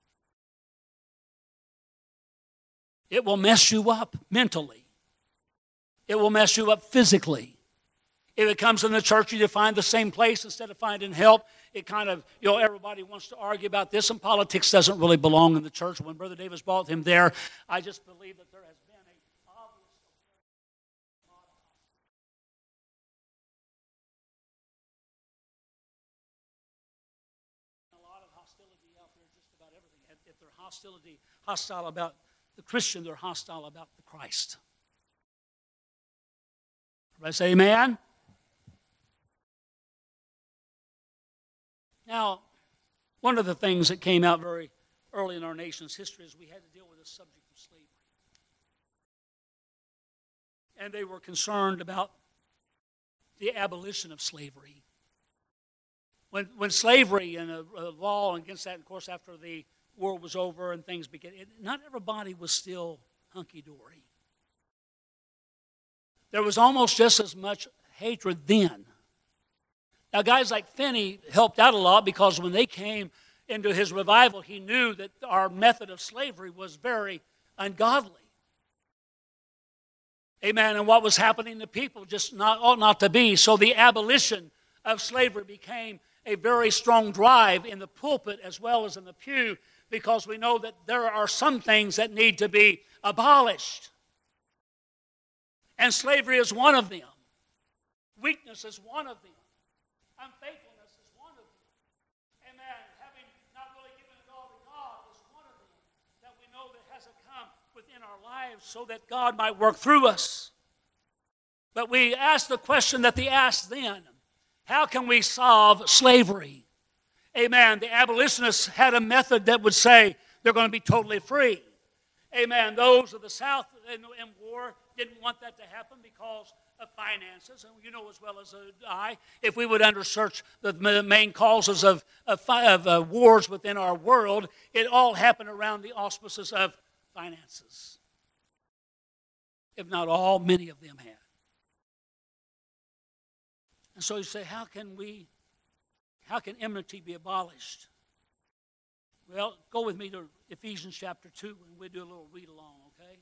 It will mess you up mentally. It will mess you up physically. If it comes in the church, you find the same place instead of finding help. It kind of, you know, everybody wants to argue about this, and politics doesn't really belong in the church. When Brother Davis brought him there, I just believe that there has been a obvious a lot of hostility out there just about everything. If they're hostility, hostile about the Christian, they're hostile about the Christ. Everybody say amen? Now, one of the things that came out very early in our nation's history is we had to deal with the subject of slavery. And they were concerned about the abolition of slavery. When, when slavery and a, a law against that, of course, after the war was over and things began, it, not everybody was still hunky-dory. There was almost just as much hatred then. Now, guys like Finney helped out a lot, because when they came into his revival, he knew that our method of slavery was very ungodly. Amen. And what was happening to people just not, ought not to be. So the abolition of slavery became a very strong drive in the pulpit as well as in the pew, because we know that there are some things that need to be abolished. And slavery is one of them. Weakness is one of them. Unfaithfulness is one of them. Amen. Having not really given it all to God is one of them that we know that hasn't come within our lives so that God might work through us. But we ask the question that they asked then: how can we solve slavery? Amen. The abolitionists had a method that would say they're going to be totally free. Amen. Those of the South in, in war didn't want that to happen because of finances. And you know as well as I, if we would undersearch the main causes of, of, of uh, wars within our world, it all happened around the auspices of finances. If not all, many of them had. And so you say, how can we, how can enmity be abolished? Well, go with me to Ephesians chapter two, and we'll do a little read along, okay?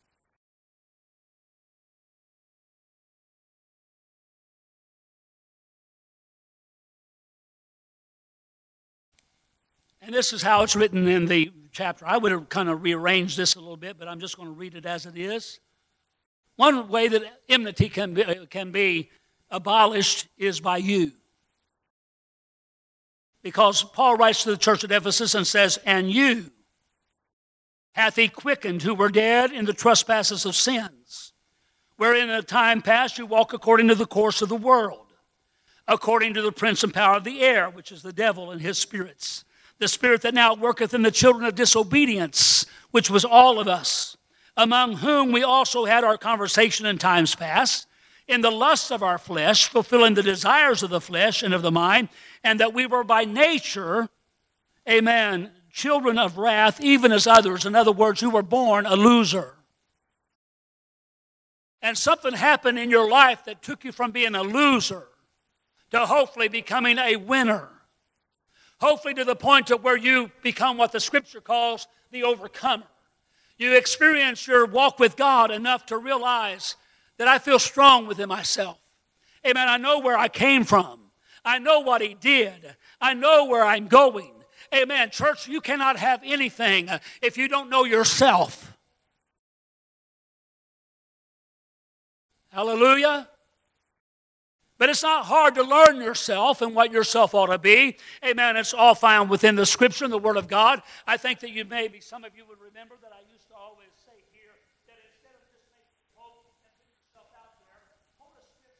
And this is how it's written in the chapter. I would have kind of rearranged this a little bit, but I'm just going to read it as it is. One way that enmity can be, can be abolished is by you. Because Paul writes to the church at Ephesus and says, and you hath he quickened who were dead in the trespasses of sins, wherein in a time past you walk according to the course of the world, according to the prince and power of the air, which is the devil and his spirits, the spirit that now worketh in the children of disobedience, which was all of us, among whom we also had our conversation in times past, in the lusts of our flesh, fulfilling the desires of the flesh and of the mind, and that we were by nature, amen, children of wrath, even as others. In other words, who were born a loser. And something happened in your life that took you from being a loser to hopefully becoming a winner. Hopefully to the point of where you become what the Scripture calls the overcomer. You experience your walk with God enough to realize that I feel strong within myself. Amen. I know where I came from. I know what He did. I know where I'm going. Amen. Church, you cannot have anything if you don't know yourself. Hallelujah. But it's not hard to learn yourself and what yourself ought to be. Amen. It's all found within the Scripture and the Word of God. I think that you maybe, some of you would remember that I used to always say here that instead of just making hope and putting yourself out there, hold a Scripture.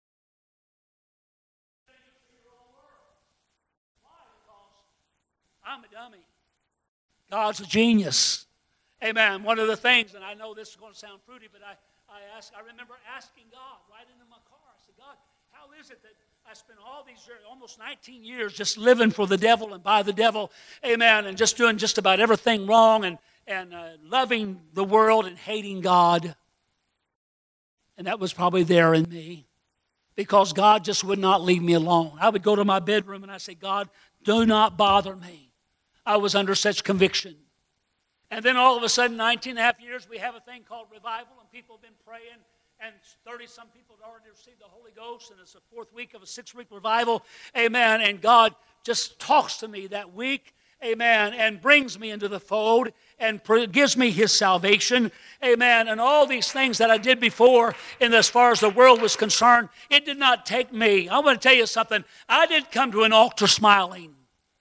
Your own words. Why? Because I'm a dummy. God's a genius. Amen. One of the things, and I know this is going to sound fruity, but I, I ask, I remember asking God right into my car. I said, God, how is it that I spent all these years, almost nineteen years, just living for the devil and by the devil, amen, and just doing just about everything wrong and, and uh, loving the world and hating God? And that was probably there in me because God just would not leave me alone. I would go to my bedroom and I say, God, do not bother me. I was under such conviction. And then all of a sudden, nineteen and a half years, we have a thing called revival, and people have been praying, and thirty-some people have already received the Holy Ghost, and it's the fourth week of a six-week revival, amen, and God just talks to me that week, amen, and brings me into the fold, and gives me His salvation, amen, and all these things that I did before, and as far as the world was concerned, it did not take me. I want to tell you something. I didn't come to an altar smiling.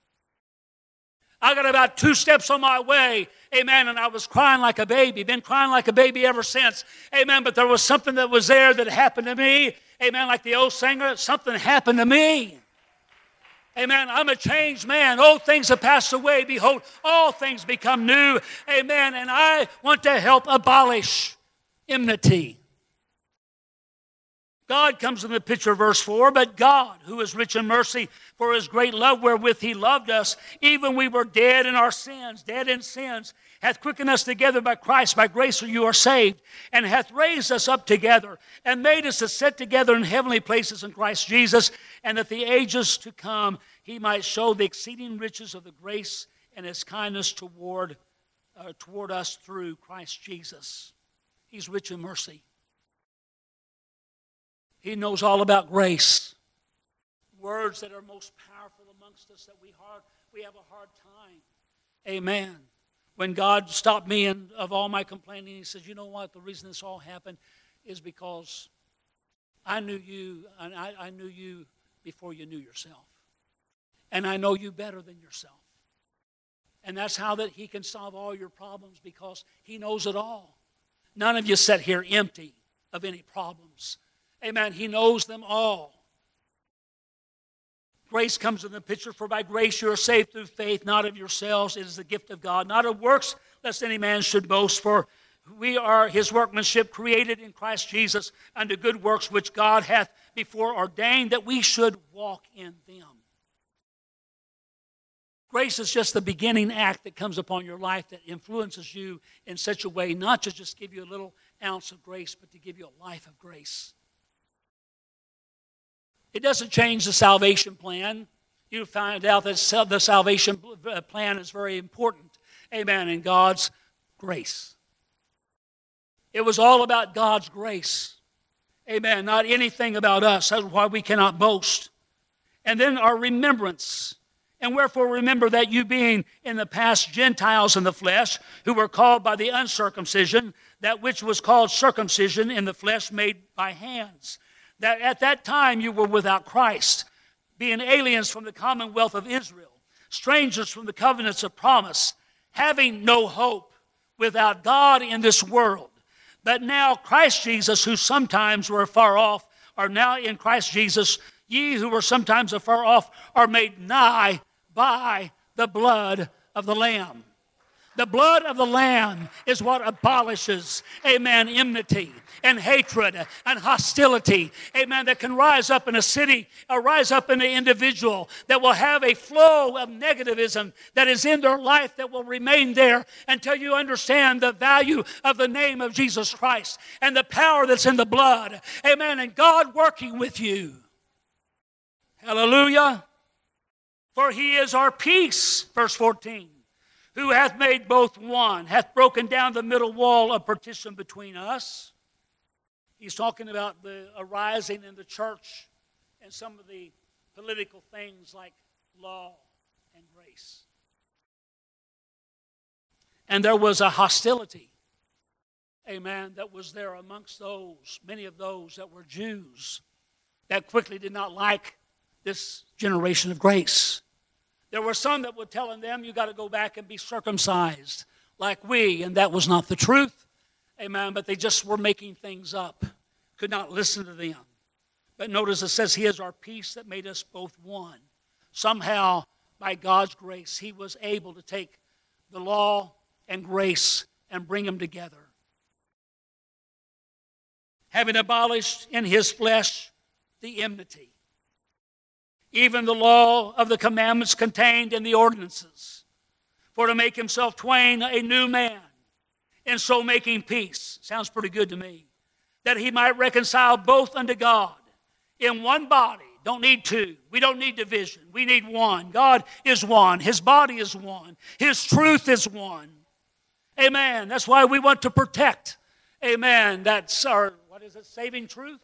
I got about two steps on my way, amen, and I was crying like a baby, been crying like a baby ever since, amen, but there was something that was there that happened to me, amen, like the old singer, something happened to me. Amen, I'm a changed man. Old things have passed away. Behold, all things become new, amen, and I want to help abolish enmity. God comes in the picture, verse four, but God, who is rich in mercy, for His great love wherewith He loved us, even we were dead in our sins, dead in sins, hath quickened us together by Christ, by grace you are saved, and hath raised us up together, and made us to sit together in heavenly places in Christ Jesus, and that the ages to come He might show the exceeding riches of the grace and His kindness toward, uh, toward us through Christ Jesus. He's rich in mercy. He knows all about grace. Words that are most powerful amongst us that we hard, we have a hard time. Amen. When God stopped me in, of all my complaining, He says, you know what? The reason this all happened is because I knew you, and I, I knew you before you knew yourself. And I know you better than yourself. And that's how that He can solve all your problems, because He knows it all. None of you sit here empty of any problems. Amen. He knows them all. Grace comes in the picture. For by grace you are saved through faith, not of yourselves. It is the gift of God, not of works, lest any man should boast. For we are His workmanship, created in Christ Jesus unto good works, which God hath before ordained that we should walk in them. Grace is just the beginning act that comes upon your life that influences you in such a way, not to just give you a little ounce of grace, but to give you a life of grace. It doesn't change the salvation plan. You find out that the salvation plan is very important. Amen. In God's grace. It was all about God's grace. Amen. Not anything about us. That's why we cannot boast. And then our remembrance. And wherefore remember that you being in the past Gentiles in the flesh, who were called by the uncircumcision, that which was called circumcision in the flesh made by hands. That at that time you were without Christ, being aliens from the commonwealth of Israel, strangers from the covenants of promise, having no hope, without God in this world. But now Christ Jesus, who sometimes were far off, are now in Christ Jesus. Ye who were sometimes afar off are made nigh by the blood of the Lamb. The blood of the Lamb is what abolishes, amen, enmity and hatred and hostility, amen, that can rise up in a city or rise up in an individual that will have a flow of negativism that is in their life that will remain there until you understand the value of the name of Jesus Christ and the power that's in the blood, amen, and God working with you. Hallelujah. For he is our peace, verse fourteen, who hath made both one, hath broken down the middle wall of partition between us. He's talking about the arising in the church and some of the political things like law and grace. And there was a hostility, amen, that was there amongst those, many of those that were Jews that quickly did not like this generation of grace. There were some that were telling them, you got to go back and be circumcised like we, and that was not the truth. Amen, but they just were making things up. Could not listen to them. But notice it says, he is our peace that made us both one. Somehow, by God's grace, he was able to take the law and grace and bring them together. Having abolished in his flesh the enmity, even the law of the commandments contained in the ordinances, for to make himself twain a new man, and so making peace. Sounds pretty good to me. That he might reconcile both unto God in one body. Don't need two. We don't need division. We need one. God is one. His body is one. His truth is one. Amen. That's why we want to protect. Amen. That's our, what is it, saving truth?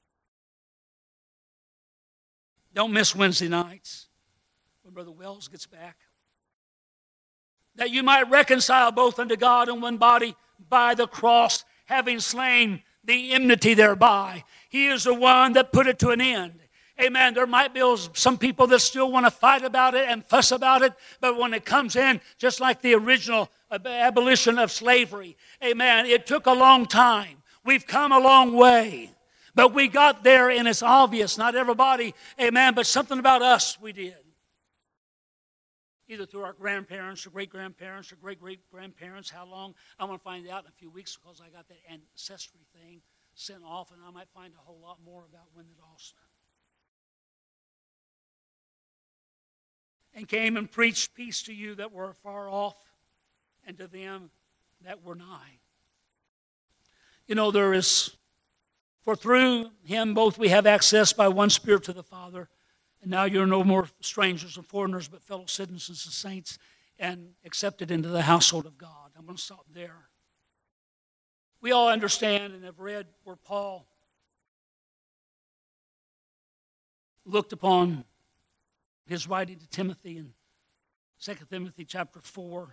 Don't miss Wednesday nights when Brother Wells gets back. That you might reconcile both unto God in one body by the cross, having slain the enmity thereby. He is the one that put it to an end. Amen. There might be some people that still want to fight about it and fuss about it, but when it comes in, just like the original abolition of slavery, amen, it took a long time. We've come a long way. But we got there, and it's obvious. Not everybody, amen, but something about us we did. Either through our grandparents or great-grandparents or great-great-grandparents. How long? I'm going to find out in a few weeks because I got that ancestry thing sent off, and I might find a whole lot more about when it all started. And came and preached peace to you that were far off, and to them that were nigh. You know, there is... For through him both we have access by one Spirit to the Father. And now you're no more strangers and foreigners, but fellow citizens of saints and accepted into the household of God. I'm going to stop there. We all understand and have read where Paul looked upon his writing to Timothy in Second Timothy chapter four.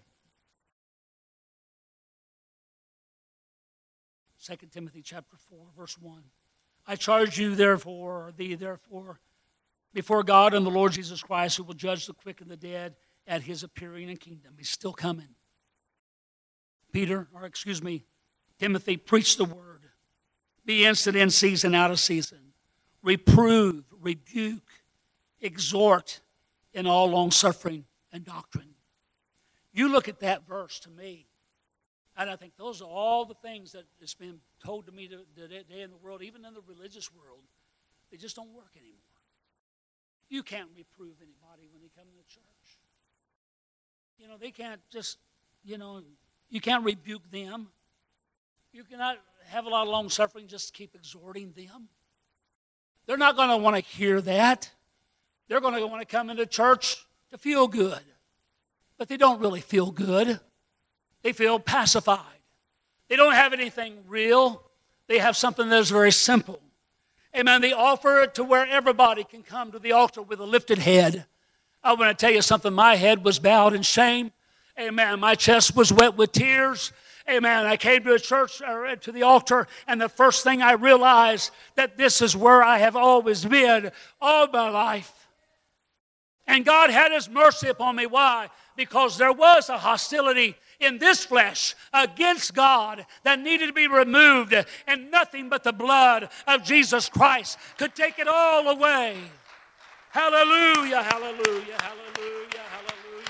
Second Timothy chapter four, verse one. I charge you therefore, thee therefore, before God and the Lord Jesus Christ, who will judge the quick and the dead at his appearing in kingdom. He's still coming. Peter, or excuse me, Timothy, preach the word. Be instant in season, out of season. Reprove, rebuke, exhort in all long-suffering and doctrine. You look at that verse to me, and I think those are all the things that has been told to me today in the world, even in the religious world. They just don't work anymore. You can't reprove anybody when they come to church. You know, they can't just, you know, you can't rebuke them. You cannot have a lot of long suffering, just keep exhorting them. They're not going to want to hear that. They're going to want to come into church to feel good. But they don't really feel good. They feel pacified. They don't have anything real. They have something that is very simple. Amen. They offer it to where everybody can come to the altar with a lifted head, I want to tell you something. My head was bowed in shame. Amen. My chest was wet with tears. Amen. I came to a church, or to the altar, and the first thing I realized that this is where I have always been all my life. And God had His mercy upon me. Why? Because there was a hostility in this flesh against God that needed to be removed, and nothing but the blood of Jesus Christ could take it all away. Hallelujah, hallelujah, hallelujah, hallelujah.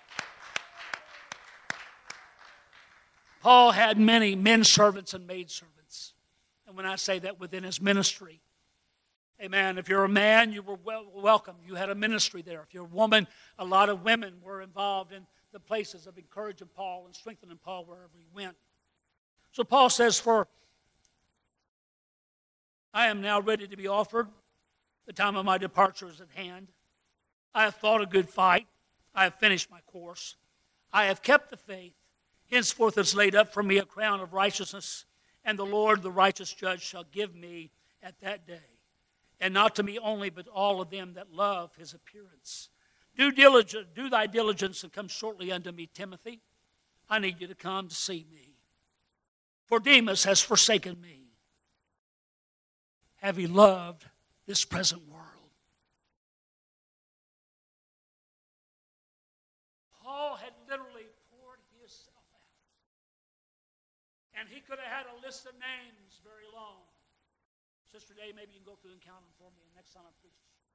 Paul had many men servants and maid servants. And when I say that, within his ministry, amen. If you're a man, you were well, welcome. You had a ministry there. If you're a woman, a lot of women were involved in the places of encouraging Paul and strengthening Paul wherever he went. So Paul says, for I am now ready to be offered. The time of my departure is at hand. I have fought a good fight. I have finished my course. I have kept the faith. Henceforth is laid up for me a crown of righteousness, and the Lord, the righteous judge, shall give me at that day. And not to me only, but all of them that love his appearance. Do diligence, do thy diligence, and come shortly unto me, Timothy. I need you to come to see me. For Demas has forsaken me. Have he loved this present world? Paul had literally poured himself out. And he could have had a list of names very long. Sister Day, maybe you can go through and count them for me next time I preach.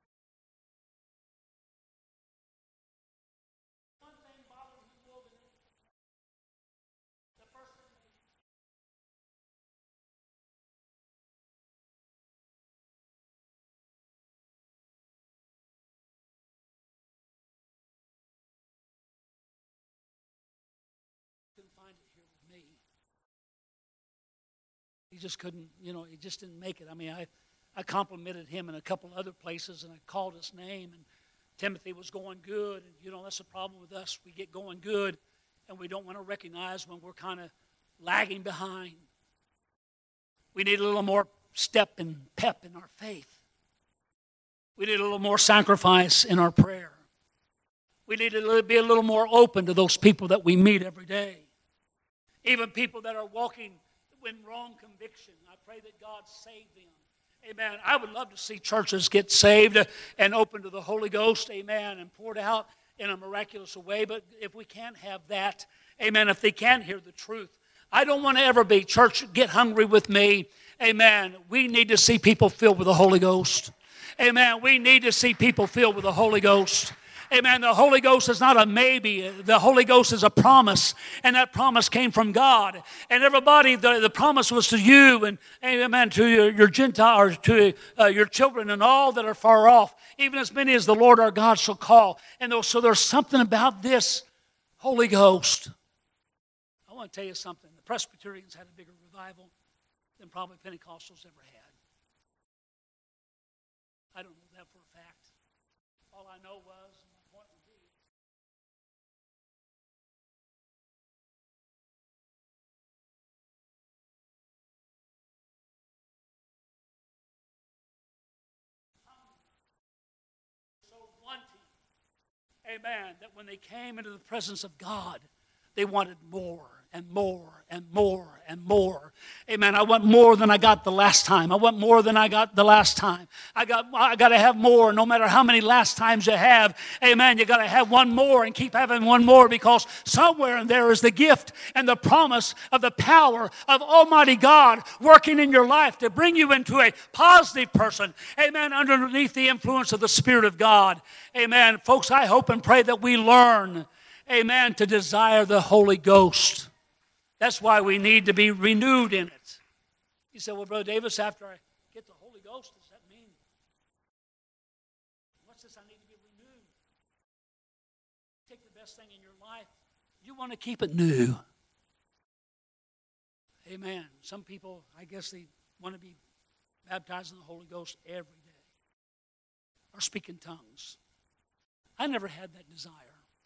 One thing bothered him more than anything. The first thing he couldn't find it here with me. He just couldn't, you know, he just didn't make it. I mean, I, I complimented him in a couple other places, and I called his name, and Timothy was going good. And, you know, that's the problem with us. We get going good, and we don't want to recognize when we're kind of lagging behind. We need a little more step and pep in our faith. We need a little more sacrifice in our prayer. We need to be a little more open to those people that we meet every day. Even people that are walking in wrong conviction. I pray that God save them. Amen. I would love to see churches get saved and open to the Holy Ghost. Amen. And poured out in a miraculous way. But if we can't have that, amen, if they can't hear the truth, I don't want to ever be, church, get hungry with me. Amen. We need to see people filled with the Holy Ghost. Amen. We need to see people filled with the Holy Ghost. Amen. The Holy Ghost is not a maybe. The Holy Ghost is a promise. And that promise came from God. And everybody, the, the promise was to you and, amen, to your, your Gentiles, to uh, your children and all that are far off. Even as many as the Lord our God shall call. And so there's something about this Holy Ghost. I want to tell you something. The Presbyterians had a bigger revival than probably Pentecostals ever had. I don't know that for a fact. All I know was, amen, that when they came into the presence of God, they wanted more and more and more and more. Amen. I want more than I got the last time. I want more than I got the last time. I got I got to have more no matter how many last times you have. Amen. You got to have one more and keep having one more, because somewhere in there is the gift and the promise of the power of Almighty God working in your life to bring you into a positive person. Amen. Underneath the influence of the Spirit of God. Amen. Folks, I hope and pray that we learn, amen, to desire the Holy Ghost. That's why we need to be renewed in it. You say, well, Brother Davis, after I get the Holy Ghost, does that mean, what's this? I need to be renewed. Take the best thing in your life. You want to keep it new. Amen. Some people, I guess they want to be baptized in the Holy Ghost every day. Or speak in tongues. I never had that desire.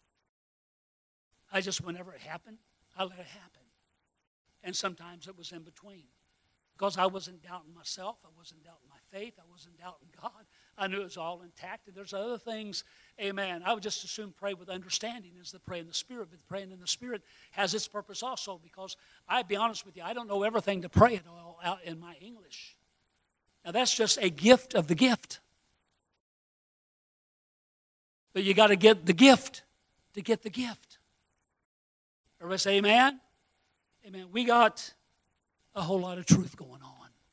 I just, whenever it happened, I let it happen. And sometimes it was in between. Because I wasn't doubting myself. I wasn't doubting my faith. I wasn't doubting God. I knew it was all intact. And there's other things, amen. I would just assume pray with understanding is the pray in the Spirit. But praying in the Spirit has its purpose also, because I'd be honest with you, I don't know everything to pray it all out in my English. Now that's just a gift of the gift. But you got to get the gift to get the gift. Everybody say amen? Amen. We got a whole lot of truth going on.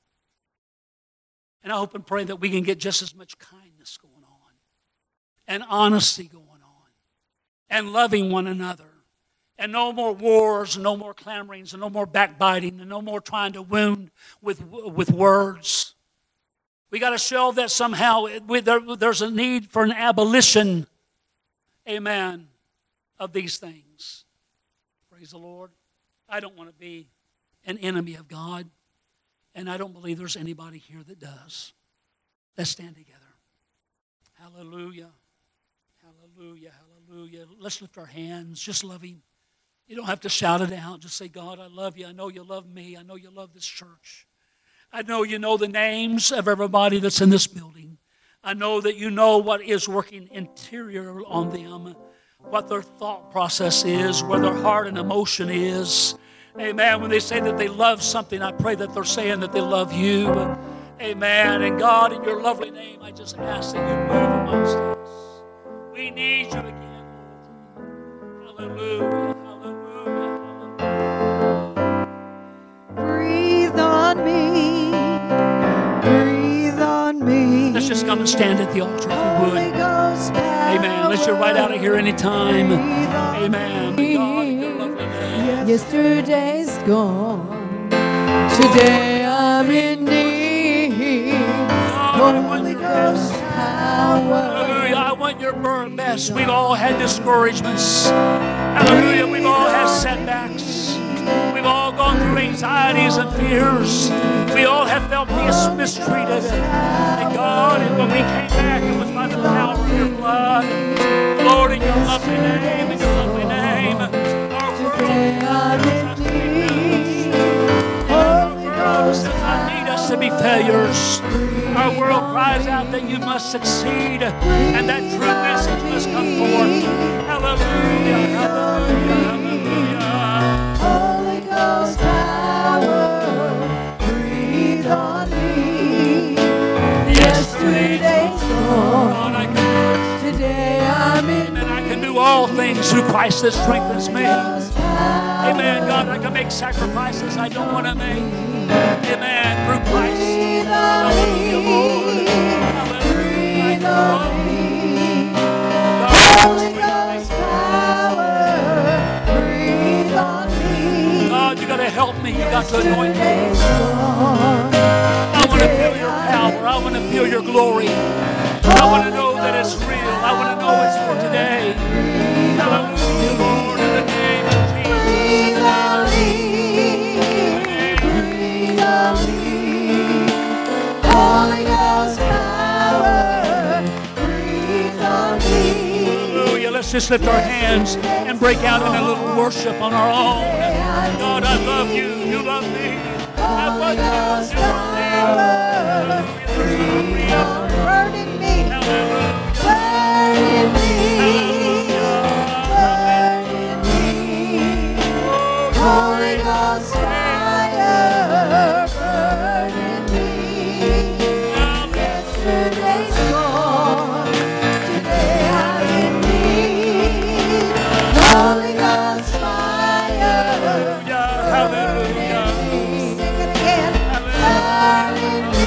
And I hope and pray that we can get just as much kindness going on, and honesty going on, and loving one another, and no more wars, and no more clamorings, and no more backbiting, and no more trying to wound with, with words. We got to show that somehow it, we, there, there's a need for an abolition, amen, of these things. Praise the Lord. I don't want to be an enemy of God. And I don't believe there's anybody here that does. Let's stand together. Hallelujah. Hallelujah. Hallelujah. Let's lift our hands. Just love Him. You don't have to shout it out. Just say, God, I love you. I know you love me. I know you love this church. I know you know the names of everybody that's in this building. I know that you know what is working interior on them, what their thought process is, where their heart and emotion is. Amen. When they say that they love something, I pray that they're saying that they love you. Amen. And God, in your lovely name, I just ask that you move amongst us. We need you again, Lord. Hallelujah. Hallelujah. Hallelujah. Breathe on me. Breathe on me. Let's just come and stand at the altar if you would. Holy Ghost power. Amen. Let's just right out of here anytime. Amen. But God, in your lovely name. Yesterday's gone. Today I'm in need. Holy Ghost power. Hallelujah. I want your best. We've all had discouragements. Hallelujah. We've all had setbacks. We've all gone through anxieties and fears. We all have felt mis- mistreated. And God, and when we came back, it was by the power of your blood. Lord, in your lovely name, in your lovely name. Our world does not need us to be failures. Our world cries out that you must succeed and that true message must come forth. Hallelujah, hallelujah, hallelujah. Holy Ghost power, breathe on me. Yesterday's gone. God, I can, Today I'm in and I can do all things through Christ that strengthens me. Amen. God, I can make sacrifices I don't want to make. Amen. Through Christ. Hallelujah, Lord. Hallelujah. Holy Ghost power, breathe on me. God, you got to help me. You got to anoint me. Yesterday's gone. I want to feel your power. I want to feel your glory. I want to know that it's real. I want to know it's for today. Hallelujah, Lord, in the name of Jesus. Breathe on me. Breathe on me. Holy Ghost power, breathe on me. Hallelujah. Let's just lift our hands and break out in a little worship on our own. God, I love you. You love me. I want you. You love me. Burn in me. Hallelujah. Burn in me. Burn in me. Holy Ghost fire, burn in me. Yesterday's gone. Today I'm in need. Holy Ghost fire, Hallelujah. Sing it again. burn in me.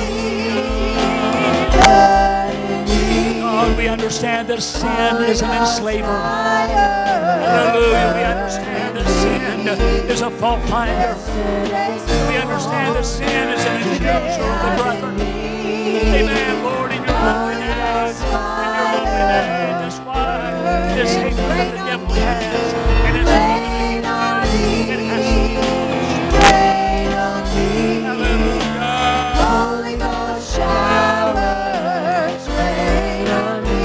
Burn in me. God, we understand that sin is an enslaver. Hallelujah. We understand that sin is a fault finder. We understand that sin is an accuser of the brethren. Amen, Lord, in your lovely name. In your lovely name. That's why this hatred that the devil has and his Rain on me. it has Rain on me. Hallelujah. Holy Ghost showers, rain on me.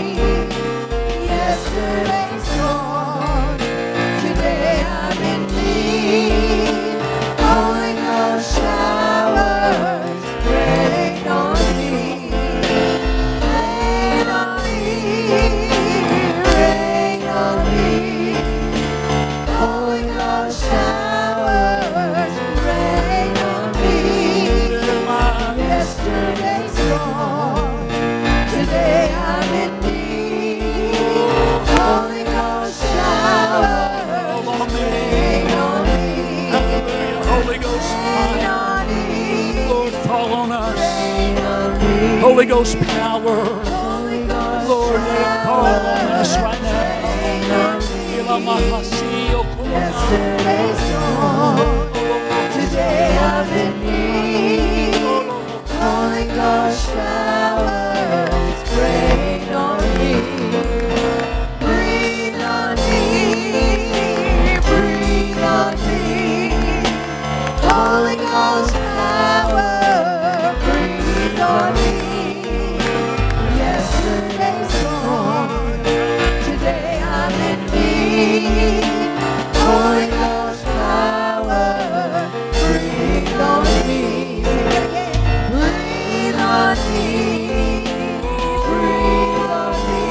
Yesterday's gone, today I'm in need. Holy Ghost showers, rain on us. Holy Ghost power. Lord, lay a call on us right now. Yesterday's gone. Today I'm in need. Holy Ghost showers, rain on me. Breathe on me. Breathe on me. Holy Ghost power, breathe on me. Yesterday's gone. Today I'm in need. Holy Ghost power, breathe on me. Breathe on me. Breathe on me.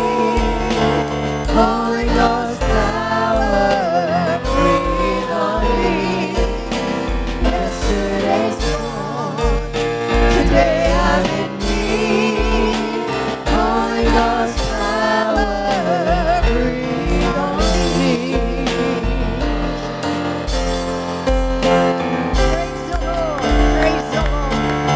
Holy Ghost power, breathe on me. Yesterday's gone. Today I'm in need. Holy Ghost power, breathe on me. Praise the Lord. Praise the Lord.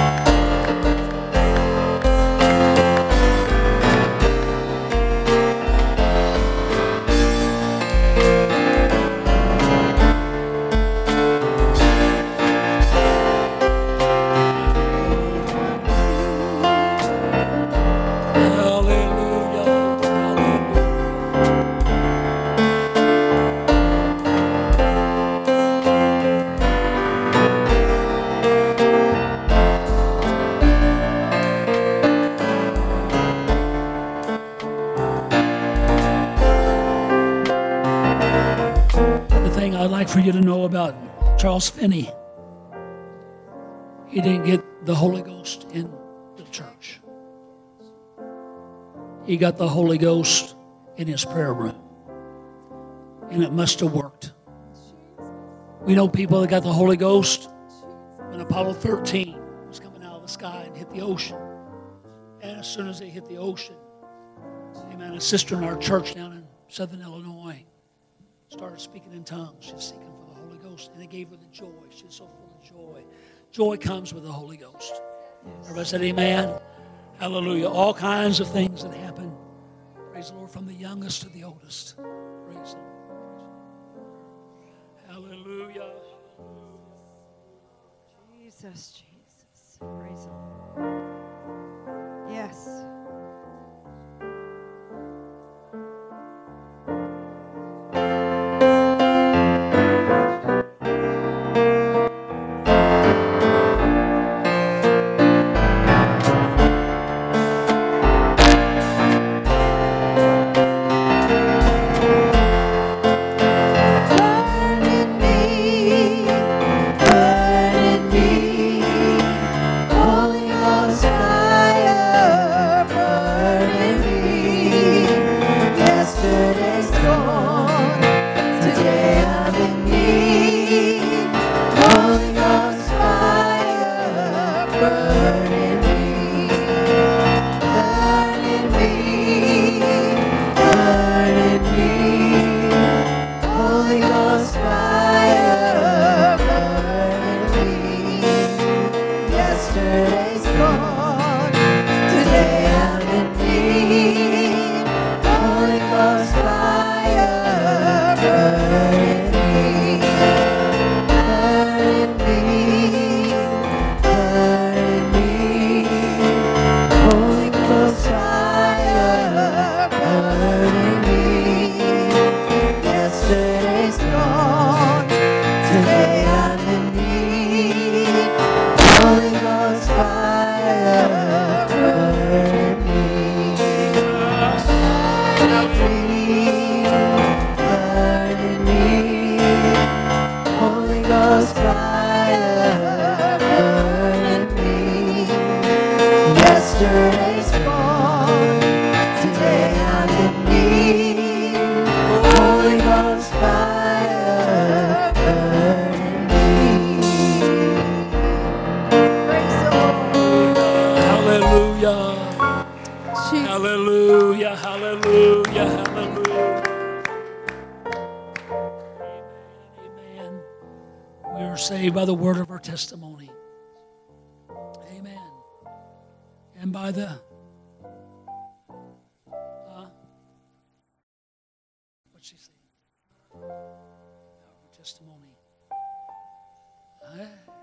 Hallelujah. Hallelujah. The thing I'd like for you to know about Charles Finney, he didn't get the Holy Ghost in the church. He got the Holy Ghost in his prayer room. And it must have worked. We know people that got the Holy Ghost when Apollo thirteen was coming out of the sky and hit the ocean. And as soon as they hit the ocean, amen, a sister in our church down in southern Illinois started speaking in tongues. She's seeking for the Holy Ghost. And it gave her the joy. She's so full of joy. Joy comes with the Holy Ghost. Everybody said amen. Hallelujah. All kinds of things that happen. Praise the Lord, from the youngest to the oldest. Praise the Lord. Hallelujah. Jesus, Jesus. Praise the Lord. Yes. Burn in me, burn in me, Holy Ghost fire, burn in me. Yesterday's gone, today I'm in need. Holy Ghost fire, burn in me, burn in me, burn in me. Holy Ghost fire, burn in me. Yesterday's gone, today I'm in need. Holy Ghost fire, burn in me. Burn in me, burn in me. Holy Ghost fire, burn in me. Yesterday's gone, today I'm in need. Holy Ghost fire, burn in me. Burn in me, Holy Ghost fire, burn in me. Yesterday's gone, today I'm in need. Holy Ghost fire, burn in me. Praise the Lord. Hallelujah. Hallelujah. Hallelujah. Hallelujah. Amen. Amen. We are saved by the word of our testimony. Amen. And by the uh, what's she saying? Testimony. Uh,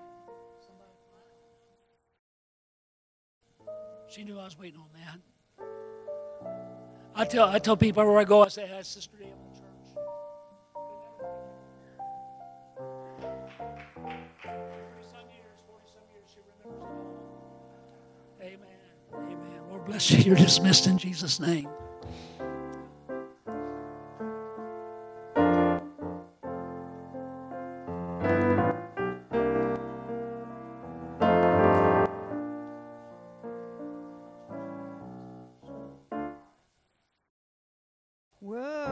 she knew I was waiting on that. I tell I tell people everywhere I go, I say, "Hi, Sister Dale in church." Thirty-some years, forty-some years, she remembers it all. Amen. Amen. Lord bless you. You're dismissed in Jesus' name. Whoa.